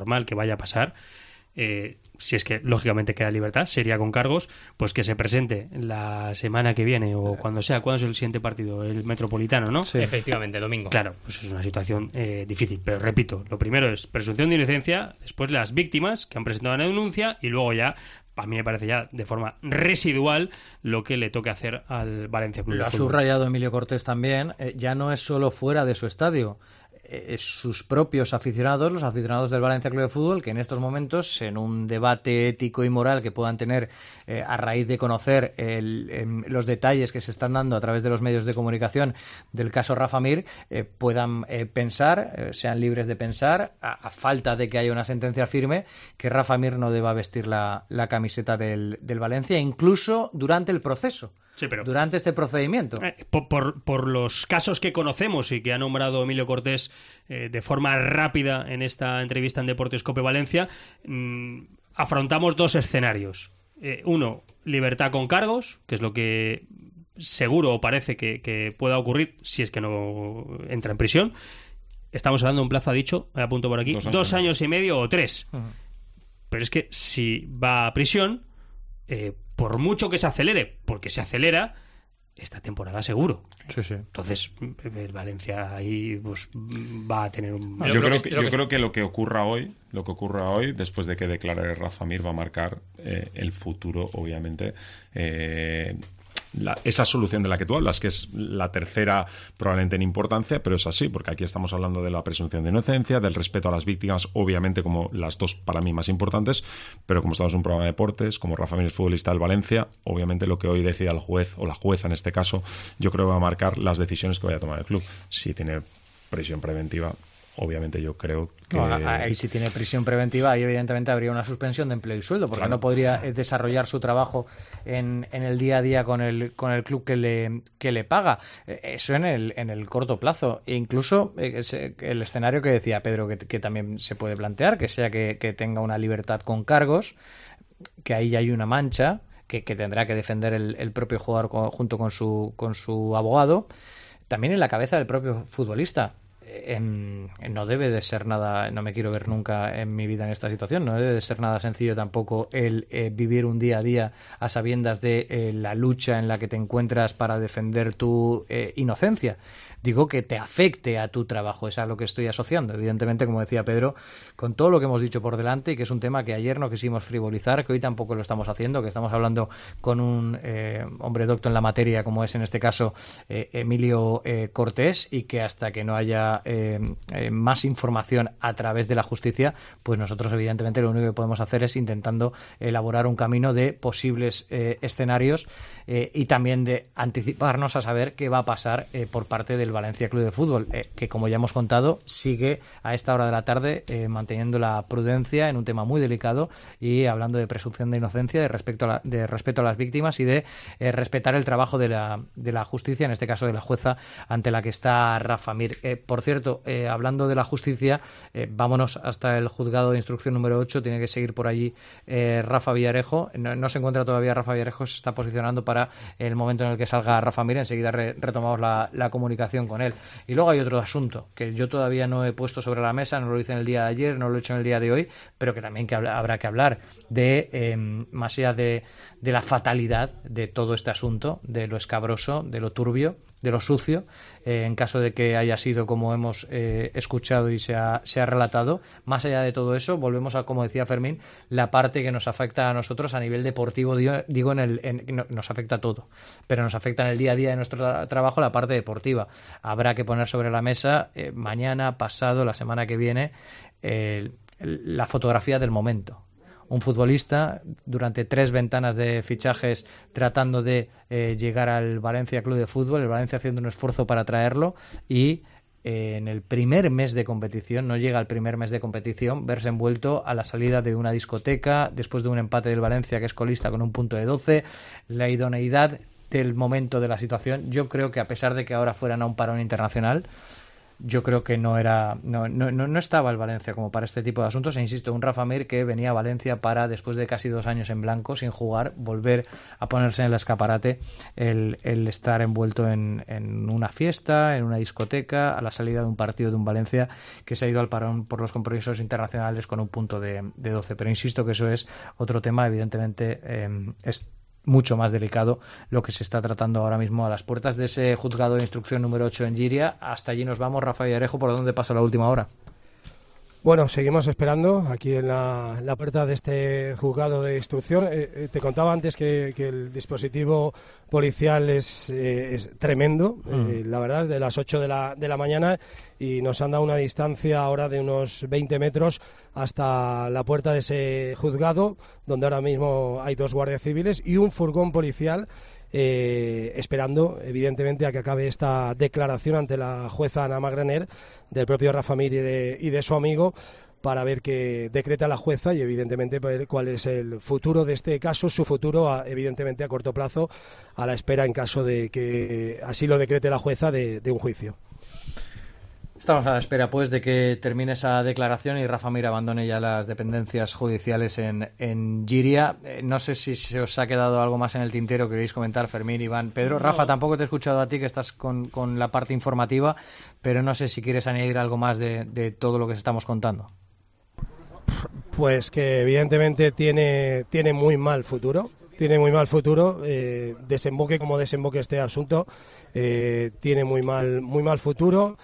si es que lógicamente queda en libertad, sería con cargos, pues que se presente la semana que viene o cuando sea. ¿Cuándo es el siguiente partido? El Metropolitano, ¿no? Sí. Efectivamente, domingo. Claro, pues es una situación difícil, pero repito, lo primero es presunción de inocencia, después las víctimas que han presentado una denuncia y luego ya, a mí me parece ya de forma residual lo que le toque hacer al Valencia Club de Fútbol. Lo ha subrayado Emilio Cortés también, ya no es solo fuera de su estadio. Sus propios aficionados, los aficionados del Valencia Club de Fútbol, que en estos momentos, en un debate ético y moral que puedan tener a raíz de conocer los detalles que se están dando a través de los medios de comunicación del caso Rafa Mir, puedan pensar, sean libres de pensar, a falta de que haya una sentencia firme, que Rafa Mir no deba vestir la camiseta del Valencia, incluso durante el proceso. Sí, pero durante este procedimiento. Por los casos que conocemos y que ha nombrado Emilio Cortés de forma rápida en esta entrevista en Deportes COPE Valencia, afrontamos 2 escenarios. Uno, libertad con cargos, que es lo que seguro o parece que pueda ocurrir si es que no entra en prisión. Estamos hablando de un plazo, ha dicho, me apunto por aquí, 2 años y medio o 3. Uh-huh. Pero es que si va a prisión, por mucho que se acelere, porque se acelera, esta temporada seguro. Sí, sí. Entonces, el Valencia ahí pues, va a tener un... Yo creo que lo que ocurra hoy, después de que declare Rafa Mir, va a marcar el futuro, obviamente, esa solución de la que tú hablas, que es la tercera probablemente en importancia, pero es así, porque aquí estamos hablando de la presunción de inocencia, del respeto a las víctimas, obviamente como las dos para mí más importantes, pero como estamos en un programa de deportes, como Rafa Mir es futbolista del Valencia, obviamente lo que hoy decida el juez, o la jueza en este caso, yo creo que va a marcar las decisiones que vaya a tomar el club. Si tiene prisión preventiva, obviamente yo creo que... No, ahí si tiene prisión preventiva, ahí evidentemente habría una suspensión de empleo y sueldo, porque no podría desarrollar su trabajo en el día a día con el club que le paga. Eso en el corto plazo. E incluso el escenario que decía Pedro, que también se puede plantear, que sea que tenga una libertad con cargos, que ahí ya hay una mancha que tendrá que defender el propio jugador junto con su abogado. También en la cabeza del propio futbolista. No debe de ser nada, no me quiero ver nunca en mi vida en esta situación, no debe de ser nada sencillo tampoco el vivir un día a día a sabiendas de la lucha en la que te encuentras para defender tu inocencia. Digo que te afecte a tu trabajo, es a lo que estoy asociando. Evidentemente, como decía Pedro, con todo lo que hemos dicho por delante, y que es un tema que ayer no quisimos frivolizar, que hoy tampoco lo estamos haciendo, que estamos hablando con un hombre docto en la materia, como es en este caso Emilio Cortés, y que hasta que no haya más información a través de la justicia, pues nosotros evidentemente lo único que podemos hacer es intentando elaborar un camino de posibles escenarios y también de anticiparnos a saber qué va a pasar por parte del Valencia Club de Fútbol, que como ya hemos contado sigue a esta hora de la tarde manteniendo la prudencia en un tema muy delicado y hablando de presunción de inocencia, de respeto a las víctimas y de respetar el trabajo de la justicia, en este caso de la jueza ante la que está Rafa Mir. Por cierto, hablando de la justicia, vámonos hasta el juzgado de instrucción número 8, tiene que seguir por allí Rafa Villarejo, no se encuentra todavía Rafa Villarejo, se está posicionando para el momento en el que salga Rafa Mir, enseguida retomamos la comunicación con él. Y luego hay otro asunto que yo todavía no he puesto sobre la mesa, no lo hice en el día de ayer, no lo he hecho en el día de hoy, pero que también habrá que hablar de, más allá de la fatalidad de todo este asunto, de lo escabroso, de lo turbio, de lo sucio, en caso de que haya sido como hemos escuchado y se ha relatado. Más allá de todo eso, volvemos a, como decía Fermín, la parte que nos afecta a nosotros a nivel deportivo, nos afecta a todo, pero nos afecta en el día a día de nuestro trabajo la parte deportiva. Habrá que poner sobre la mesa mañana, pasado, la semana que viene, la fotografía del momento. Un futbolista durante 3 ventanas de fichajes tratando de llegar al Valencia Club de Fútbol, el Valencia haciendo un esfuerzo para traerlo y en el primer mes de competición, no llega al primer mes de competición, verse envuelto a la salida de una discoteca después de un empate del Valencia que es colista con un punto de 12, la idoneidad del momento de la situación. Yo creo que a pesar de que ahora fueran a un parón internacional, yo creo que no estaba el Valencia como para este tipo de asuntos, e insisto, un Rafa Mir que venía a Valencia para, después de casi 2 años en blanco sin jugar, volver a ponerse en el escaparate, el estar envuelto en una fiesta, en una discoteca, a la salida de un partido de un Valencia que se ha ido al parón por los compromisos internacionales con un punto de 12, pero insisto que eso es otro tema, evidentemente es mucho más delicado lo que se está tratando ahora mismo a las puertas de ese juzgado de instrucción número 8 en Giria. Hasta allí nos vamos. Rafa Villarejo, ¿por dónde pasa la última hora? Bueno, seguimos esperando aquí en la puerta de este juzgado de instrucción. Te contaba antes que el dispositivo policial es tremendo, la verdad, de las 8 de la mañana, y nos han dado una distancia ahora de unos 20 metros hasta la puerta de ese juzgado, donde ahora mismo hay 2 guardias civiles y un furgón policial esperando, evidentemente, a que acabe esta declaración ante la jueza Ana Magraner del propio Rafa Mir y de su amigo, para ver qué decreta la jueza y, evidentemente, ver cuál es el futuro de este caso, su futuro, evidentemente, a corto plazo, a la espera, en caso de que así lo decrete la jueza, de un juicio. Estamos a la espera, pues, de que termine esa declaración y Rafa Mir abandone ya las dependencias judiciales en Giria. No sé si se os ha quedado algo más en el tintero, queréis comentar, Fermín, Iván, Pedro. No. Rafa, tampoco te he escuchado a ti, que estás con la parte informativa, pero no sé si quieres añadir algo más de todo lo que estamos contando. Pues que evidentemente tiene muy mal futuro. Tiene muy mal futuro, desemboque como desemboque este asunto, tiene muy mal futuro.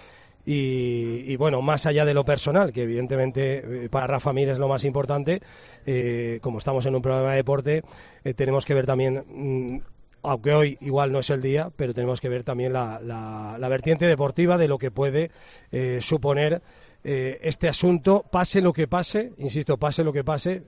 Y bueno, más allá de lo personal, que evidentemente para Rafa Mir es lo más importante, como estamos en un programa de deporte, tenemos que ver también aunque hoy igual no es el día, pero tenemos que ver también la vertiente deportiva de lo que puede suponer este asunto, pase lo que pase, insisto, pase lo que pase,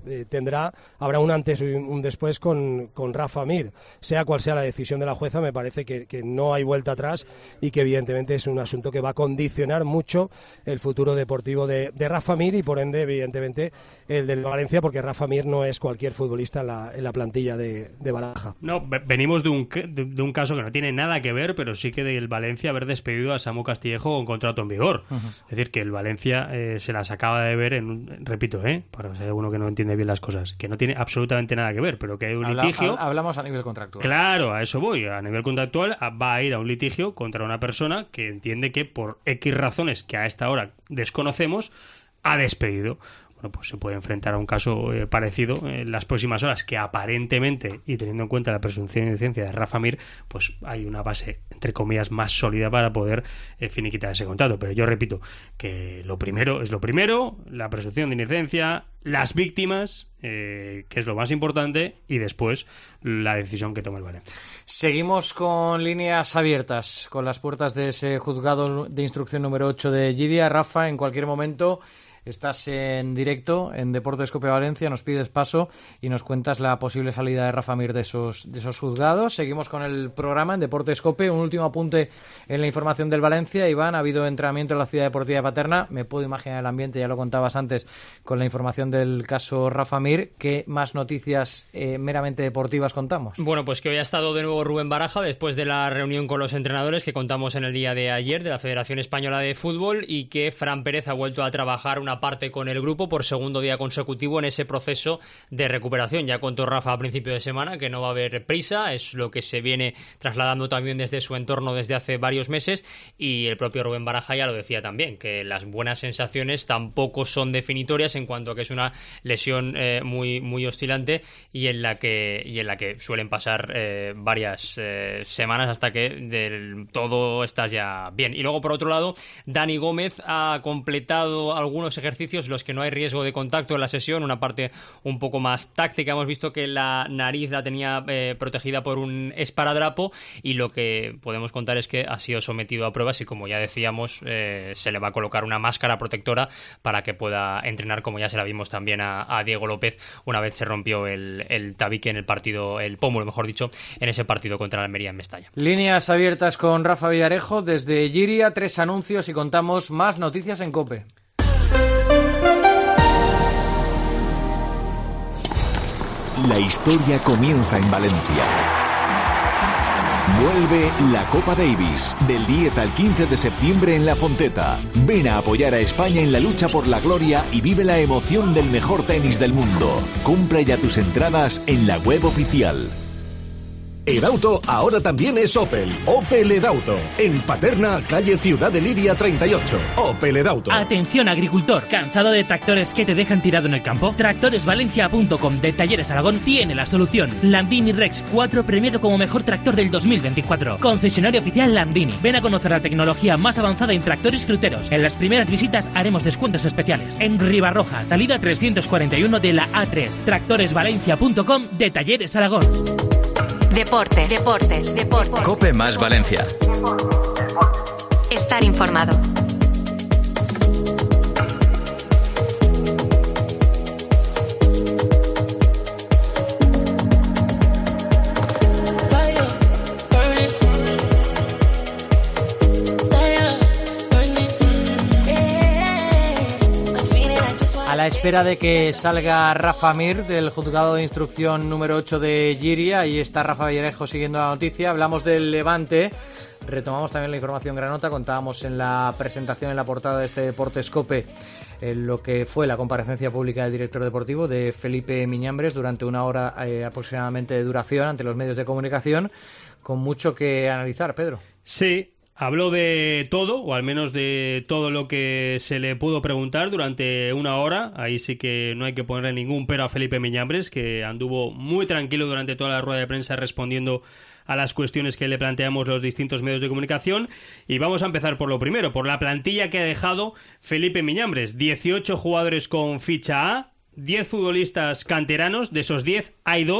habrá un antes y un después con Rafa Mir. Sea cual sea la decisión de la jueza, me parece que no hay vuelta atrás y que evidentemente es un asunto que va a condicionar mucho el futuro deportivo de Rafa Mir y por ende evidentemente el del Valencia, porque Rafa Mir no es cualquier futbolista en la plantilla de Baraja. No, venimos de un caso que no tiene nada que ver, pero sí que del Valencia haber despedido a Samu Castillejo con contrato en vigor. Es decir, que el Valencia se las acaba de ver repito, para ser uno que no entiende bien las cosas, que no tiene absolutamente nada que ver, pero que hay un litigio. Hablamos a nivel contractual. Claro, a eso voy. A nivel contractual va a ir a un litigio contra una persona que entiende que por X razones que a esta hora desconocemos, ha despedido. Pues se puede enfrentar a un caso parecido en las próximas horas, que aparentemente, y teniendo en cuenta la presunción de inocencia de Rafa Mir, pues hay una base, entre comillas, más sólida para poder finiquitar ese contrato. Pero yo repito que lo primero es lo primero, la presunción de inocencia, las víctimas, que es lo más importante, y después la decisión que toma el Valencia. Seguimos con líneas abiertas, con las puertas de ese juzgado de instrucción número 8 de Llíria. Rafa, en cualquier momento estás en directo en Deportes Cope Valencia, nos pides paso y nos cuentas la posible salida de Rafa Mir de esos juzgados. Seguimos con el programa en Deportes Cope. Un último apunte en la información del Valencia. Iván, ha habido entrenamiento en la Ciudad Deportiva de Paterna. Me puedo imaginar el ambiente, ya lo contabas antes con la información del caso Rafa Mir. ¿Qué más noticias meramente deportivas contamos? Bueno, pues que hoy ha estado de nuevo Rubén Baraja después de la reunión con los entrenadores que contamos en el día de ayer de la Federación Española de Fútbol, y que Fran Pérez ha vuelto a trabajar una parte con el grupo por segundo día consecutivo en ese proceso de recuperación. Ya contó Rafa a principio de semana que no va a haber prisa, es lo que se viene trasladando también desde su entorno desde hace varios meses, y el propio Rubén Baraja ya lo decía también, que las buenas sensaciones tampoco son definitorias en cuanto a que es una lesión muy oscilante y en la que suelen pasar varias semanas hasta que del todo estás ya bien. Y luego, por otro lado, Dani Gómez ha completado algunos ejercicios en los que no hay riesgo de contacto en la sesión, una parte un poco más táctica. Hemos visto que la nariz la tenía protegida por un esparadrapo, y lo que podemos contar es que ha sido sometido a pruebas y, como ya decíamos, se le va a colocar una máscara protectora para que pueda entrenar, como ya se la vimos también a Diego López una vez se rompió el tabique en el partido, el pómulo, mejor dicho, en ese partido contra la Almería en Mestalla. Líneas abiertas con Rafa Villarejo desde Llíria, 3 anuncios y contamos más noticias en COPE. La historia comienza en Valencia. Vuelve la Copa Davis del 10 al 15 de septiembre en La Fonteta. Ven a apoyar a España en la lucha por la gloria y vive la emoción del mejor tenis del mundo. Compra ya tus entradas en la web oficial. Edauto ahora también es Opel. Opel Edauto. En Paterna, calle Ciudad de Liria 38. Opel Edauto. Atención, agricultor. ¿Cansado de tractores que te dejan tirado en el campo? Tractoresvalencia.com de Talleres Aragón tiene la solución. Landini Rex 4 premiado como mejor tractor del 2024. Concesionario oficial Landini. Ven a conocer la tecnología más avanzada en tractores fruteros. En las primeras visitas haremos descuentos especiales. En Ribarroja, salida 341 de la A3. Tractoresvalencia.com de Talleres Aragón. Deportes. Cope más Valencia. Estar informado. A la espera de que salga Rafa Mir del juzgado de instrucción número 8 de Llíria, ahí está Rafa Villarejo siguiendo la noticia. Hablamos del Levante, retomamos también la información granota, contábamos en la presentación, en la portada de este Deportes Cope, en lo que fue la comparecencia pública del director deportivo de Felipe Miñambres durante una hora aproximadamente de duración ante los medios de comunicación, con mucho que analizar, Pedro. Sí. Habló de todo, o al menos de todo lo que se le pudo preguntar durante una hora. Ahí sí que no hay que ponerle ningún pero a Felipe Miñambres, que anduvo muy tranquilo durante toda la rueda de prensa respondiendo a las cuestiones que le planteamos los distintos medios de comunicación. Y vamos a empezar por lo primero, por la plantilla que ha dejado Felipe Miñambres. 18 jugadores con ficha A, 10 futbolistas canteranos. De esos 10 hay 2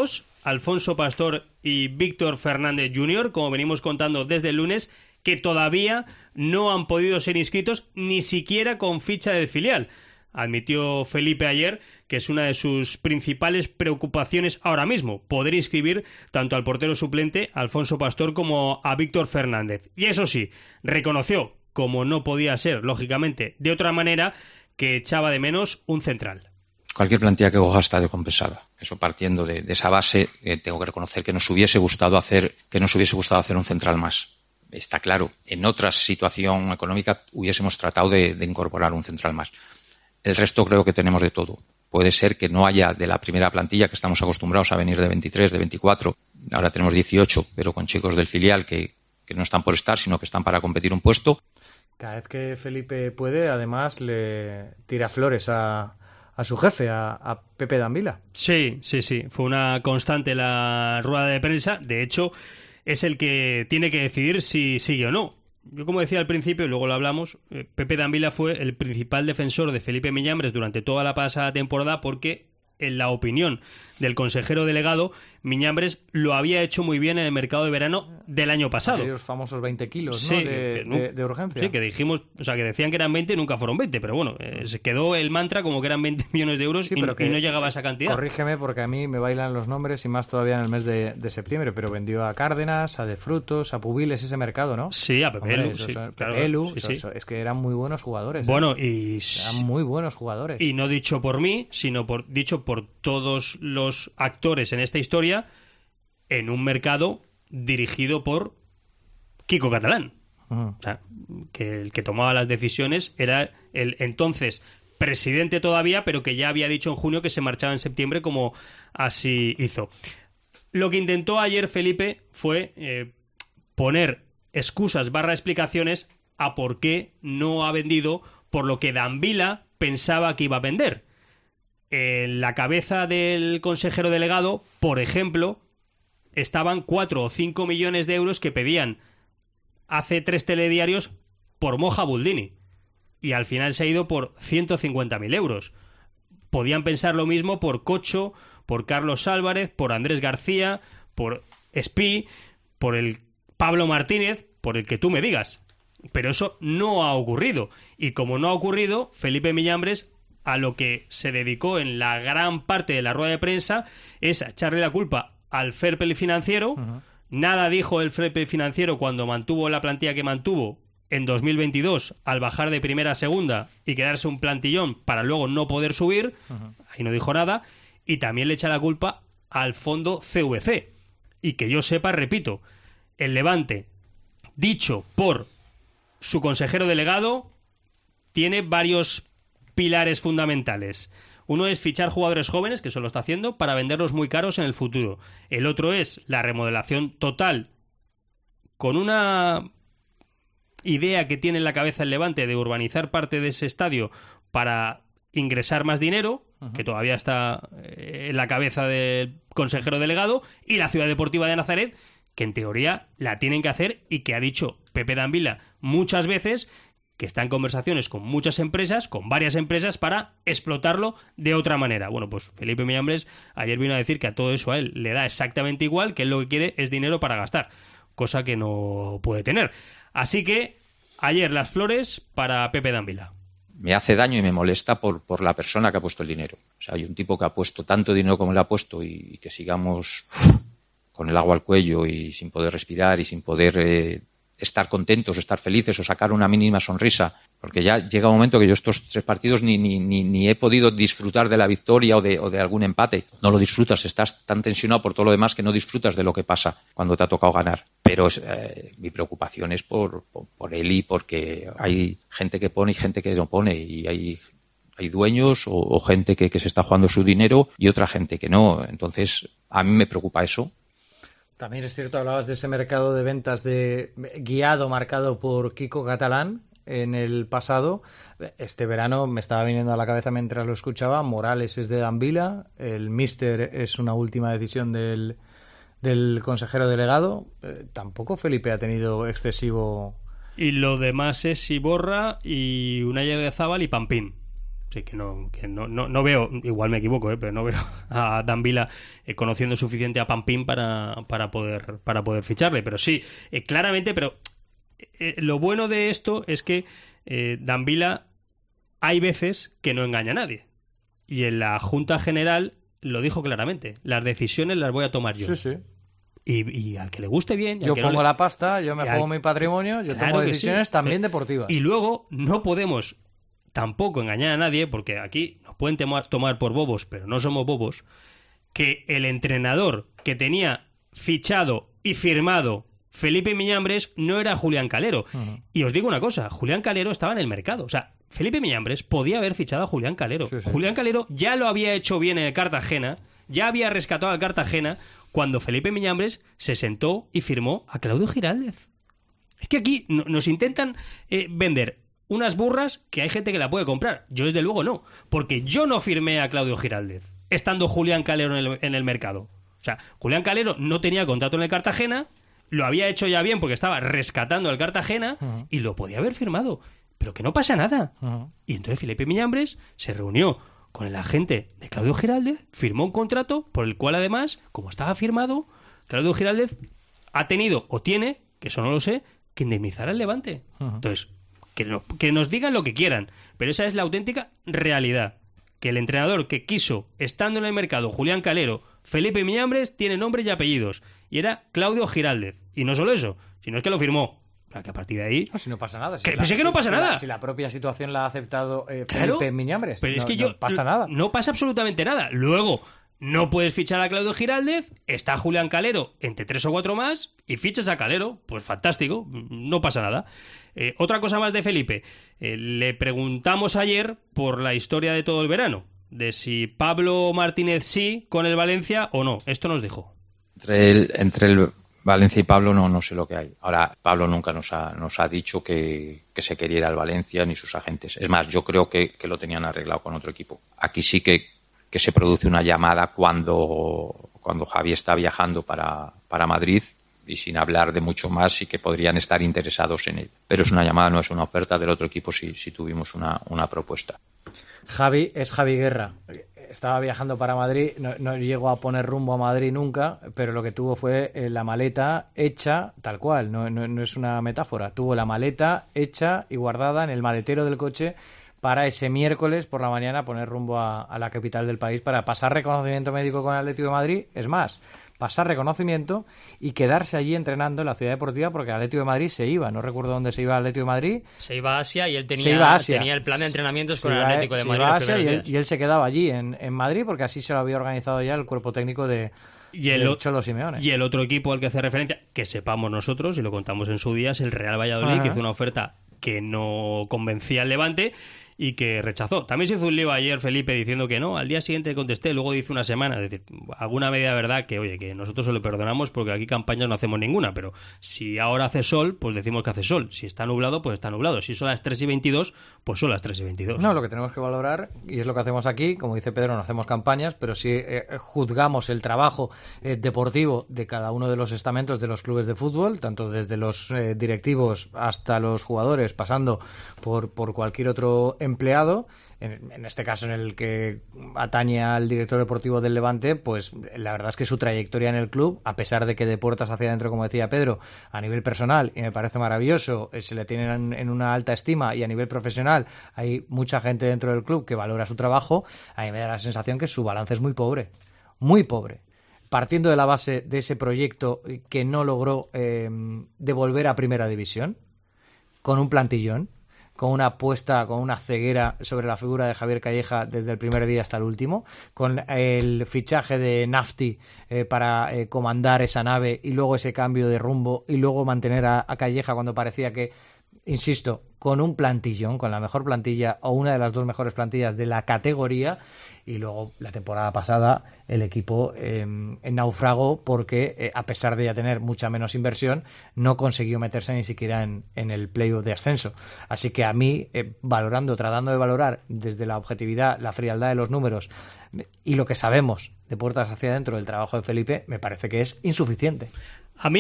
Alfonso Pastor y Víctor Fernández Jr., como venimos contando desde el lunes, que todavía no han podido ser inscritos ni siquiera con ficha del filial. Admitió Felipe ayer que es una de sus principales preocupaciones ahora mismo, poder inscribir tanto al portero suplente Alfonso Pastor como a Víctor Fernández. Y eso sí, reconoció, como no podía ser, lógicamente, de otra manera, que echaba de menos un central. Cualquier plantilla que coja está descompensada. Eso partiendo de esa base, tengo que reconocer que nos hubiese gustado hacer un central más. Está claro, en otra situación económica hubiésemos tratado de incorporar un central más. El resto creo que tenemos de todo. Puede ser que no haya de la primera plantilla, que estamos acostumbrados a venir de 23, de 24, ahora tenemos 18, pero con chicos del filial que no están por estar, sino que están para competir un puesto. Cada vez que Felipe puede, además, le tira flores a su jefe, a Pepe D'Ambila. Sí. Fue una constante la rueda de prensa. De hecho, es el que tiene que decidir si sigue o no. Yo, como decía al principio, y luego lo hablamos, Pepe D'Ambila fue el principal defensor de Felipe Miñambres durante toda la pasada temporada porque, en la opinión del consejero delegado, Miñambres lo había hecho muy bien en el mercado de verano del año pasado. Aquellos famosos 20 kilos, sí, ¿no? de urgencia. Sí, que dijimos, o sea, que decían que eran 20 y nunca fueron 20, pero bueno, se quedó el mantra como que eran 20 millones de euros, sí, y no llegaba a esa cantidad. Corrígeme, porque a mí me bailan los nombres y más todavía en el mes de septiembre, pero vendió a Cárdenas, a De Frutos, a Pubiles, ese mercado, ¿no? Sí, a Pepelu. Es que eran muy buenos jugadores. Bueno, eran muy buenos jugadores. Y no dicho por mí, sino dicho por todos los actores en esta historia, en un mercado dirigido por Quico Catalán. O sea, que el que tomaba las decisiones era el entonces presidente todavía, pero que ya había dicho en junio que se marchaba en septiembre, como así hizo. Lo que intentó ayer Felipe fue poner excusas / explicaciones a por qué no ha vendido por lo que D'Ambila pensaba que iba a vender. En la cabeza del consejero delegado, por ejemplo, estaban 4 o 5 millones de euros que pedían hace 3 telediarios por Moja Buldini. Y al final se ha ido por 150.000 euros. Podían pensar lo mismo por Cocho, por Carlos Álvarez, por Andrés García, por Espí, por el Pablo Martínez, por el que tú me digas. Pero eso no ha ocurrido. Y como no ha ocurrido, Felipe Miñambres a lo que se dedicó en la gran parte de la rueda de prensa es a echarle la culpa al fair play financiero. Nada dijo el fair play financiero cuando mantuvo la plantilla que mantuvo en 2022 al bajar de primera a segunda y quedarse un plantillón para luego no poder subir. Ahí no dijo nada. Y también le echa la culpa al fondo CVC. Y que yo sepa, repito, el Levante, dicho por su consejero delegado, tiene varios pilares fundamentales. Uno es fichar jugadores jóvenes, que eso lo está haciendo, para venderlos muy caros en el futuro. El otro es la remodelación total, con una idea que tiene en la cabeza el Levante de urbanizar parte de ese estadio para ingresar más dinero, que todavía está en la cabeza del consejero delegado, y la Ciudad Deportiva de Nazaret, que en teoría la tienen que hacer y que ha dicho Pepe D'Ambila muchas veces que está en conversaciones con muchas empresas, con varias empresas, para explotarlo de otra manera. Bueno, pues Felipe Miñambres ayer vino a decir que a todo eso a él le da exactamente igual, que él lo que quiere es dinero para gastar, cosa que no puede tener. Así que ayer las flores para Pepe D'Ambila. Me hace daño y me molesta por la persona que ha puesto el dinero. O sea, hay un tipo que ha puesto tanto dinero como le ha puesto y que sigamos con el agua al cuello y sin poder respirar y sin poder estar contentos, estar felices o sacar una mínima sonrisa, porque ya llega un momento que yo estos 3 partidos ni he podido disfrutar de la victoria o de algún empate. No lo disfrutas, estás tan tensionado por todo lo demás que no disfrutas de lo que pasa cuando te ha tocado ganar. Pero mi preocupación es por él, y porque hay gente que pone y gente que no pone, y hay dueños o gente que se está jugando su dinero y otra gente que no. Entonces, a mí me preocupa eso. También es cierto, hablabas de ese mercado de ventas guiado, marcado por Quico Catalán en el pasado. Este verano me estaba viniendo a la cabeza mientras lo escuchaba, Morales es de D'Ambila, el míster es una última decisión del consejero delegado. Tampoco Felipe ha tenido excesivo... Y lo demás es Iborra y Unai Erdezábal y Pampín. Sí, que no veo, igual me equivoco, pero no veo a Dan Vila conociendo suficiente a Pampín para poder ficharle. Pero sí, claramente, pero lo bueno de esto es que Dan Vila hay veces que no engaña a nadie. Y en la Junta General lo dijo claramente. Las decisiones las voy a tomar yo. Sí. Y al que le guste bien... Yo pongo la pasta, yo me juego mi patrimonio, yo tomo decisiones también deportivas. Y luego no podemos tampoco engañar a nadie, porque aquí nos pueden tomar por bobos, pero no somos bobos, que el entrenador que tenía fichado y firmado Felipe Miñambres no era Julián Calero. Uh-huh. Y os digo una cosa, Julián Calero estaba en el mercado. O sea, Felipe Miñambres podía haber fichado a Julián Calero. Sí. Julián Calero ya lo había hecho bien en el Cartagena, ya había rescatado al Cartagena cuando Felipe Miñambres se sentó y firmó a Claudio Giraldez. Es que aquí nos intentan vender unas burras que hay gente que la puede comprar. Yo desde luego no, porque yo no firmé a Claudio Giraldez estando Julián Calero en el mercado. O sea, Julián Calero no tenía contrato en el Cartagena, lo había hecho ya bien porque estaba rescatando al Cartagena y lo podía haber firmado, pero que no pasa nada. Y entonces Felipe Miñambres se reunió con el agente de Claudio Giraldez, firmó un contrato por el cual además, como estaba firmado, Claudio Giraldez ha tenido o tiene, que eso no lo sé, que indemnizar al Levante. Entonces, que nos digan lo que quieran, pero esa es la auténtica realidad. Que el entrenador que quiso, estando en el mercado, Julián Calero, Felipe Miñambres, tiene nombre y apellidos. Y era Claudio Giraldez. Y no solo eso, sino es que lo firmó. O sea, que a partir de ahí... No, si no pasa nada. Que no pasa nada. Si la propia situación la ha aceptado Felipe Miñambres. Pero es que no pasa nada. No pasa absolutamente nada. Luego, no puedes fichar a Claudio Giraldez, está Julián Calero entre 3 o 4 más y fichas a Calero. Pues fantástico, no pasa nada. Otra cosa más de Felipe. Le preguntamos ayer por la historia de todo el verano. De si Pablo Martínez sí con el Valencia o no. Esto nos dijo. Entre el Valencia y Pablo no sé lo que hay. Ahora, Pablo nunca nos ha dicho que se quería ir al Valencia ni sus agentes. Es más, yo creo que lo tenían arreglado con otro equipo. Aquí sí que se produce una llamada cuando Javi está viajando para Madrid y sin hablar de mucho más sí que podrían estar interesados en él. Pero es una llamada, no es una oferta. Del otro equipo sí tuvimos una propuesta. Javi es Javi Guerra. Estaba viajando para Madrid, no llegó a poner rumbo a Madrid nunca, pero lo que tuvo fue la maleta hecha tal cual, no es una metáfora. Tuvo la maleta hecha y guardada en el maletero del coche para ese miércoles por la mañana poner rumbo a la capital del país para pasar reconocimiento médico con el Atlético de Madrid. Es más, pasar reconocimiento y quedarse allí entrenando en la ciudad deportiva porque el Atlético de Madrid se iba. No recuerdo dónde se iba el Atlético de Madrid. Se iba a Asia y él tenía el plan de entrenamientos con el Atlético de Madrid. Se iba a Asia y él se quedaba allí en Madrid porque así se lo había organizado ya el cuerpo técnico de Cholo Simeone. Y el otro equipo al que hace referencia, que sepamos nosotros y lo contamos en su día, es el Real Valladolid, que hizo una oferta que no convencía al Levante y que rechazó. También se hizo un lío ayer Felipe diciendo que no, al día siguiente contesté, luego dice una semana, es decir, alguna media verdad que, oye, que nosotros se lo perdonamos porque aquí campañas no hacemos ninguna, pero si ahora hace sol, pues decimos que hace sol, si está nublado, pues está nublado, si son las 3:22, pues son las 3:22. No, lo que tenemos que valorar, y es lo que hacemos aquí, como dice Pedro, no hacemos campañas, pero sí juzgamos el trabajo deportivo de cada uno de los estamentos de los clubes de fútbol, tanto desde los directivos hasta los jugadores, pasando por cualquier otro empleado, en este caso en el que atañe al director deportivo del Levante, pues la verdad es que su trayectoria en el club, a pesar de que de puertas hacia adentro, como decía Pedro, a nivel personal, y me parece maravilloso, se le tienen en una alta estima, y a nivel profesional hay mucha gente dentro del club que valora su trabajo, a mí me da la sensación que su balance es muy pobre, partiendo de la base de ese proyecto que no logró devolver a Primera División, con un plantillón, con una apuesta, con una ceguera sobre la figura de Javier Calleja desde el primer día hasta el último, con el fichaje de Nafti para comandar esa nave y luego ese cambio de rumbo y luego mantener a Calleja cuando parecía que, insisto, con un plantillón, con la mejor plantilla o una de las dos mejores plantillas de la categoría, y luego la temporada pasada el equipo en náufrago porque a pesar de ya tener mucha menos inversión no consiguió meterse ni siquiera en el playoff de ascenso. Así que a mí, tratando de valorar desde la objetividad, la frialdad de los números y lo que sabemos de puertas hacia adentro del trabajo de Felipe, me parece que es insuficiente. A mí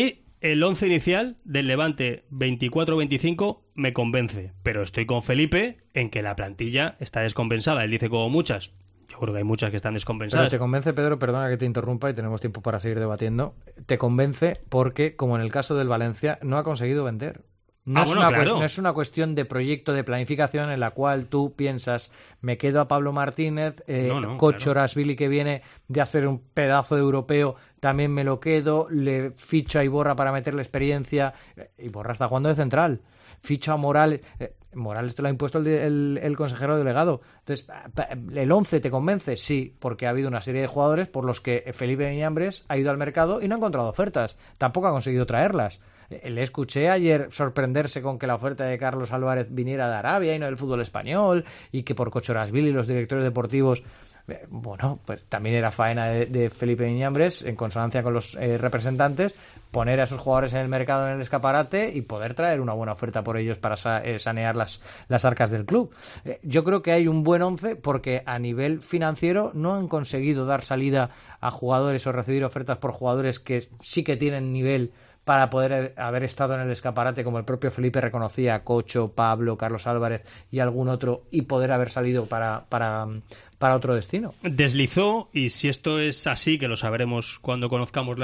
el 11 inicial del Levante 24-25 me convence, pero estoy con Felipe en que la plantilla está descompensada. Él dice como muchas. Yo creo que hay muchas que están descompensadas. Pero te convence, Pedro, perdona que te interrumpa y tenemos tiempo para seguir debatiendo. Te convence porque, como en el caso del Valencia, no ha conseguido vender. No es una cuestión de proyecto, de planificación en la cual tú piensas, me quedo a Pablo Martínez, Kochorashvili que viene de hacer un pedazo de europeo, también me lo quedo, le ficho a Iborra para meterle experiencia. Iborra está jugando de central. Ficho a Morales. Morales te lo ha impuesto el consejero delegado. Entonces, ¿el 11 te convence? Sí, porque ha habido una serie de jugadores por los que Felipe Miñambres ha ido al mercado y no ha encontrado ofertas. Tampoco ha conseguido traerlas. Le escuché ayer sorprenderse con que la oferta de Carlos Álvarez viniera de Arabia y no del fútbol español, y que por Kochorashvili y los directores deportivos, bueno, pues también era faena de Felipe Miñambres, en consonancia con los representantes, poner a esos jugadores en el mercado, en el escaparate, y poder traer una buena oferta por ellos para sanear las arcas del club. Yo creo que hay un buen 11 porque a nivel financiero no han conseguido dar salida a jugadores o recibir ofertas por jugadores que sí que tienen nivel para poder haber estado en el escaparate, como el propio Felipe reconocía, Cocho, Pablo, Carlos Álvarez y algún otro, y poder haber salido para otro destino. Deslizó, y si esto es así, que lo sabremos cuando conozcamos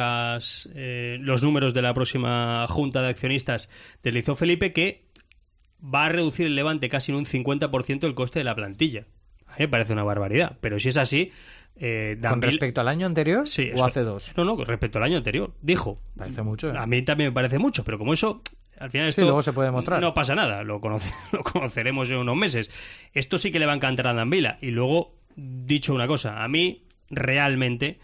los números de la próxima junta de accionistas, deslizó Felipe que va a reducir el Levante casi en un 50% el coste de la plantilla. A mí me parece una barbaridad, pero si es así... ¿Con respecto al año anterior sí, o hace dos? No, con respecto al año anterior, dijo. Parece mucho. A mí también me parece mucho, pero como eso, al final esto luego se puede demostrar. No pasa nada, lo conoceremos en unos meses. Esto sí que le va a encantar a Dambila. Y luego, dicho una cosa, a mí realmente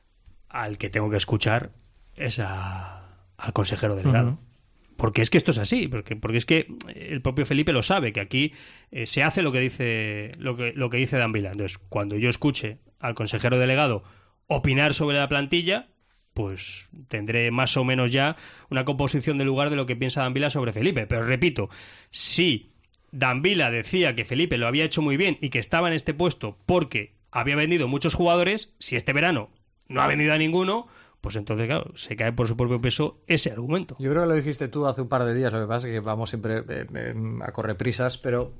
al que tengo que escuchar es al consejero delegado. Uh-huh. Porque es que esto es así, porque es que el propio Felipe lo sabe, que aquí se hace lo que dice Dambila. Entonces, cuando yo escuche al consejero delegado opinar sobre la plantilla, pues tendré más o menos ya una composición del lugar de lo que piensa Dambila sobre Felipe. Pero repito, si Dambila decía que Felipe lo había hecho muy bien y que estaba en este puesto porque había vendido muchos jugadores, si este verano no ha vendido a ninguno, pues entonces, claro, se cae por su propio peso ese argumento. Yo creo que lo dijiste tú hace un par de días, lo que pasa es que vamos siempre a correprisas, pero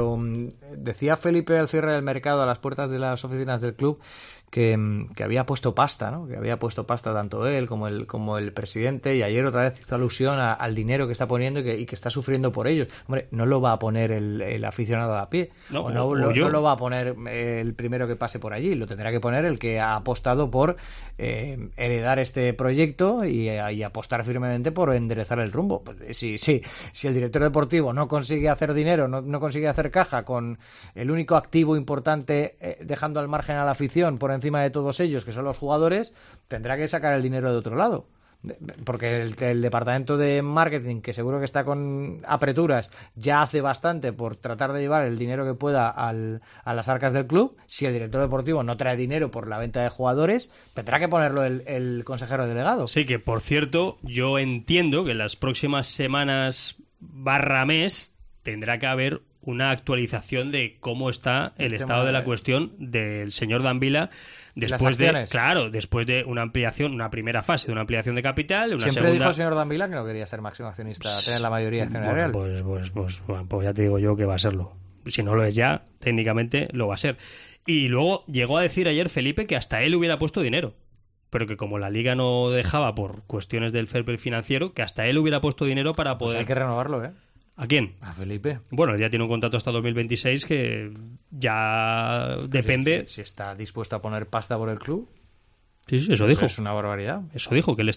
decía Felipe al cierre del mercado a las puertas de las oficinas del club que había puesto pasta, ¿no? Que había puesto pasta tanto él como el presidente, y ayer otra vez hizo alusión al dinero que está poniendo y que está sufriendo por ellos. Hombre, no lo va a poner el aficionado a pie, no lo va a poner el primero que pase por allí, lo tendrá que poner el que ha apostado por heredar este proyecto y apostar firmemente por enderezar el rumbo. Pues, si el director deportivo no consigue hacer dinero, no consigue hacer caja con el único activo importante, dejando al margen a la afición por encima de todos ellos, que son los jugadores, tendrá que sacar el dinero de otro lado. Porque el departamento de marketing, que seguro que está con apreturas, ya hace bastante por tratar de llevar el dinero que pueda a las arcas del club. Si el director deportivo no trae dinero por la venta de jugadores, tendrá que ponerlo el consejero delegado. Sí, que por cierto, yo entiendo que en las próximas semanas /mes tendrá que haber una actualización de cómo está el estado de la cuestión del señor Dambila después de una ampliación, una primera fase de una ampliación de capital, una Siempre segunda... dijo el señor Dambila que no quería ser máximo accionista, tener la mayoría accionarial. Pues ya te digo yo que va a serlo. Si no lo es ya, técnicamente lo va a ser. Y luego llegó a decir ayer Felipe que hasta él hubiera puesto dinero, pero que como la Liga no dejaba por cuestiones del fair play financiero, que hasta él hubiera puesto dinero para poder... Pues hay que renovarlo, ¿eh? ¿A quién? A Felipe. Bueno, ya tiene un contrato hasta 2026 que ya depende... Si está dispuesto a poner pasta por el club... Sí, eso dijo. Es una barbaridad. Eso dijo, que él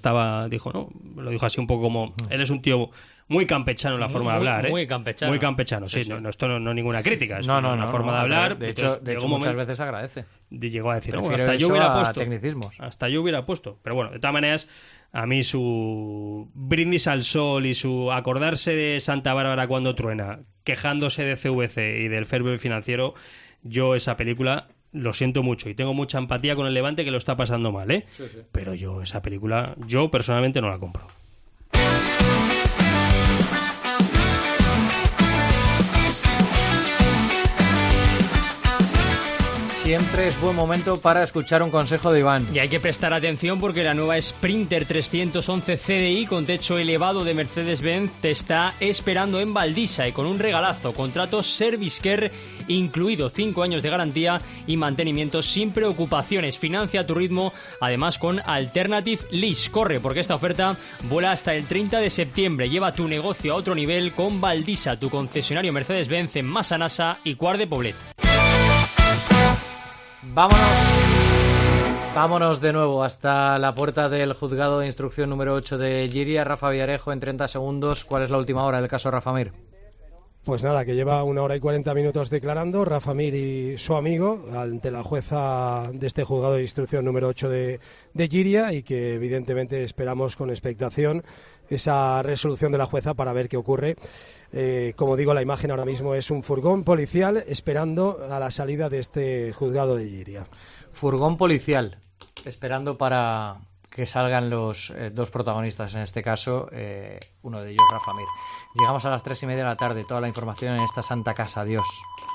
lo dijo así un poco como... Él es un tío muy campechano en la forma de hablar, ¿eh? Muy campechano. Muy campechano, sí. Esto no ninguna crítica, es una forma de hablar. De hecho muchas veces agradece. Llegó a decir, hasta yo hubiera puesto. Tecnicismos. Hasta yo hubiera puesto. Pero bueno, de todas maneras, a mí su brindis al sol y su acordarse de Santa Bárbara cuando truena, quejándose de CVC y del fair play financiero, yo esa película... Lo siento mucho y tengo mucha empatía con el Levante, que lo está pasando mal, ¿eh? Sí. Pero yo esa película, yo personalmente no la compro. siempre es buen momento para escuchar un consejo de Iván. Y hay que prestar atención porque la nueva Sprinter 311 CDI con techo elevado de Mercedes-Benz te está esperando en Valdisa y con un regalazo, contrato Service Care incluido, 5 años de garantía y mantenimiento sin preocupaciones. Financia a tu ritmo, además con Alternative Lease. Corre porque esta oferta vuela hasta el 30 de septiembre. Lleva tu negocio a otro nivel con Valdisa, tu concesionario Mercedes-Benz en Massanassa y Quart de Poblet. Vámonos de nuevo hasta la puerta del juzgado de instrucción número 8 de Llíria. Rafa Villarejo, en 30 segundos, ¿cuál es la última hora del caso Rafa Mir? Pues nada, que lleva 1 hora y 40 minutos declarando Rafa Mir y su amigo ante la jueza de este juzgado de instrucción número 8 de Llíria, y que evidentemente esperamos con expectación esa resolución de la jueza para ver qué ocurre. Como digo, la imagen ahora mismo es un furgón policial esperando a la salida de este juzgado de Llíria. Furgón policial esperando para que salgan los dos protagonistas, en este caso uno de ellos Rafa Mir. Llegamos a las 3:30 de la tarde, toda la información en esta santa casa. Adiós.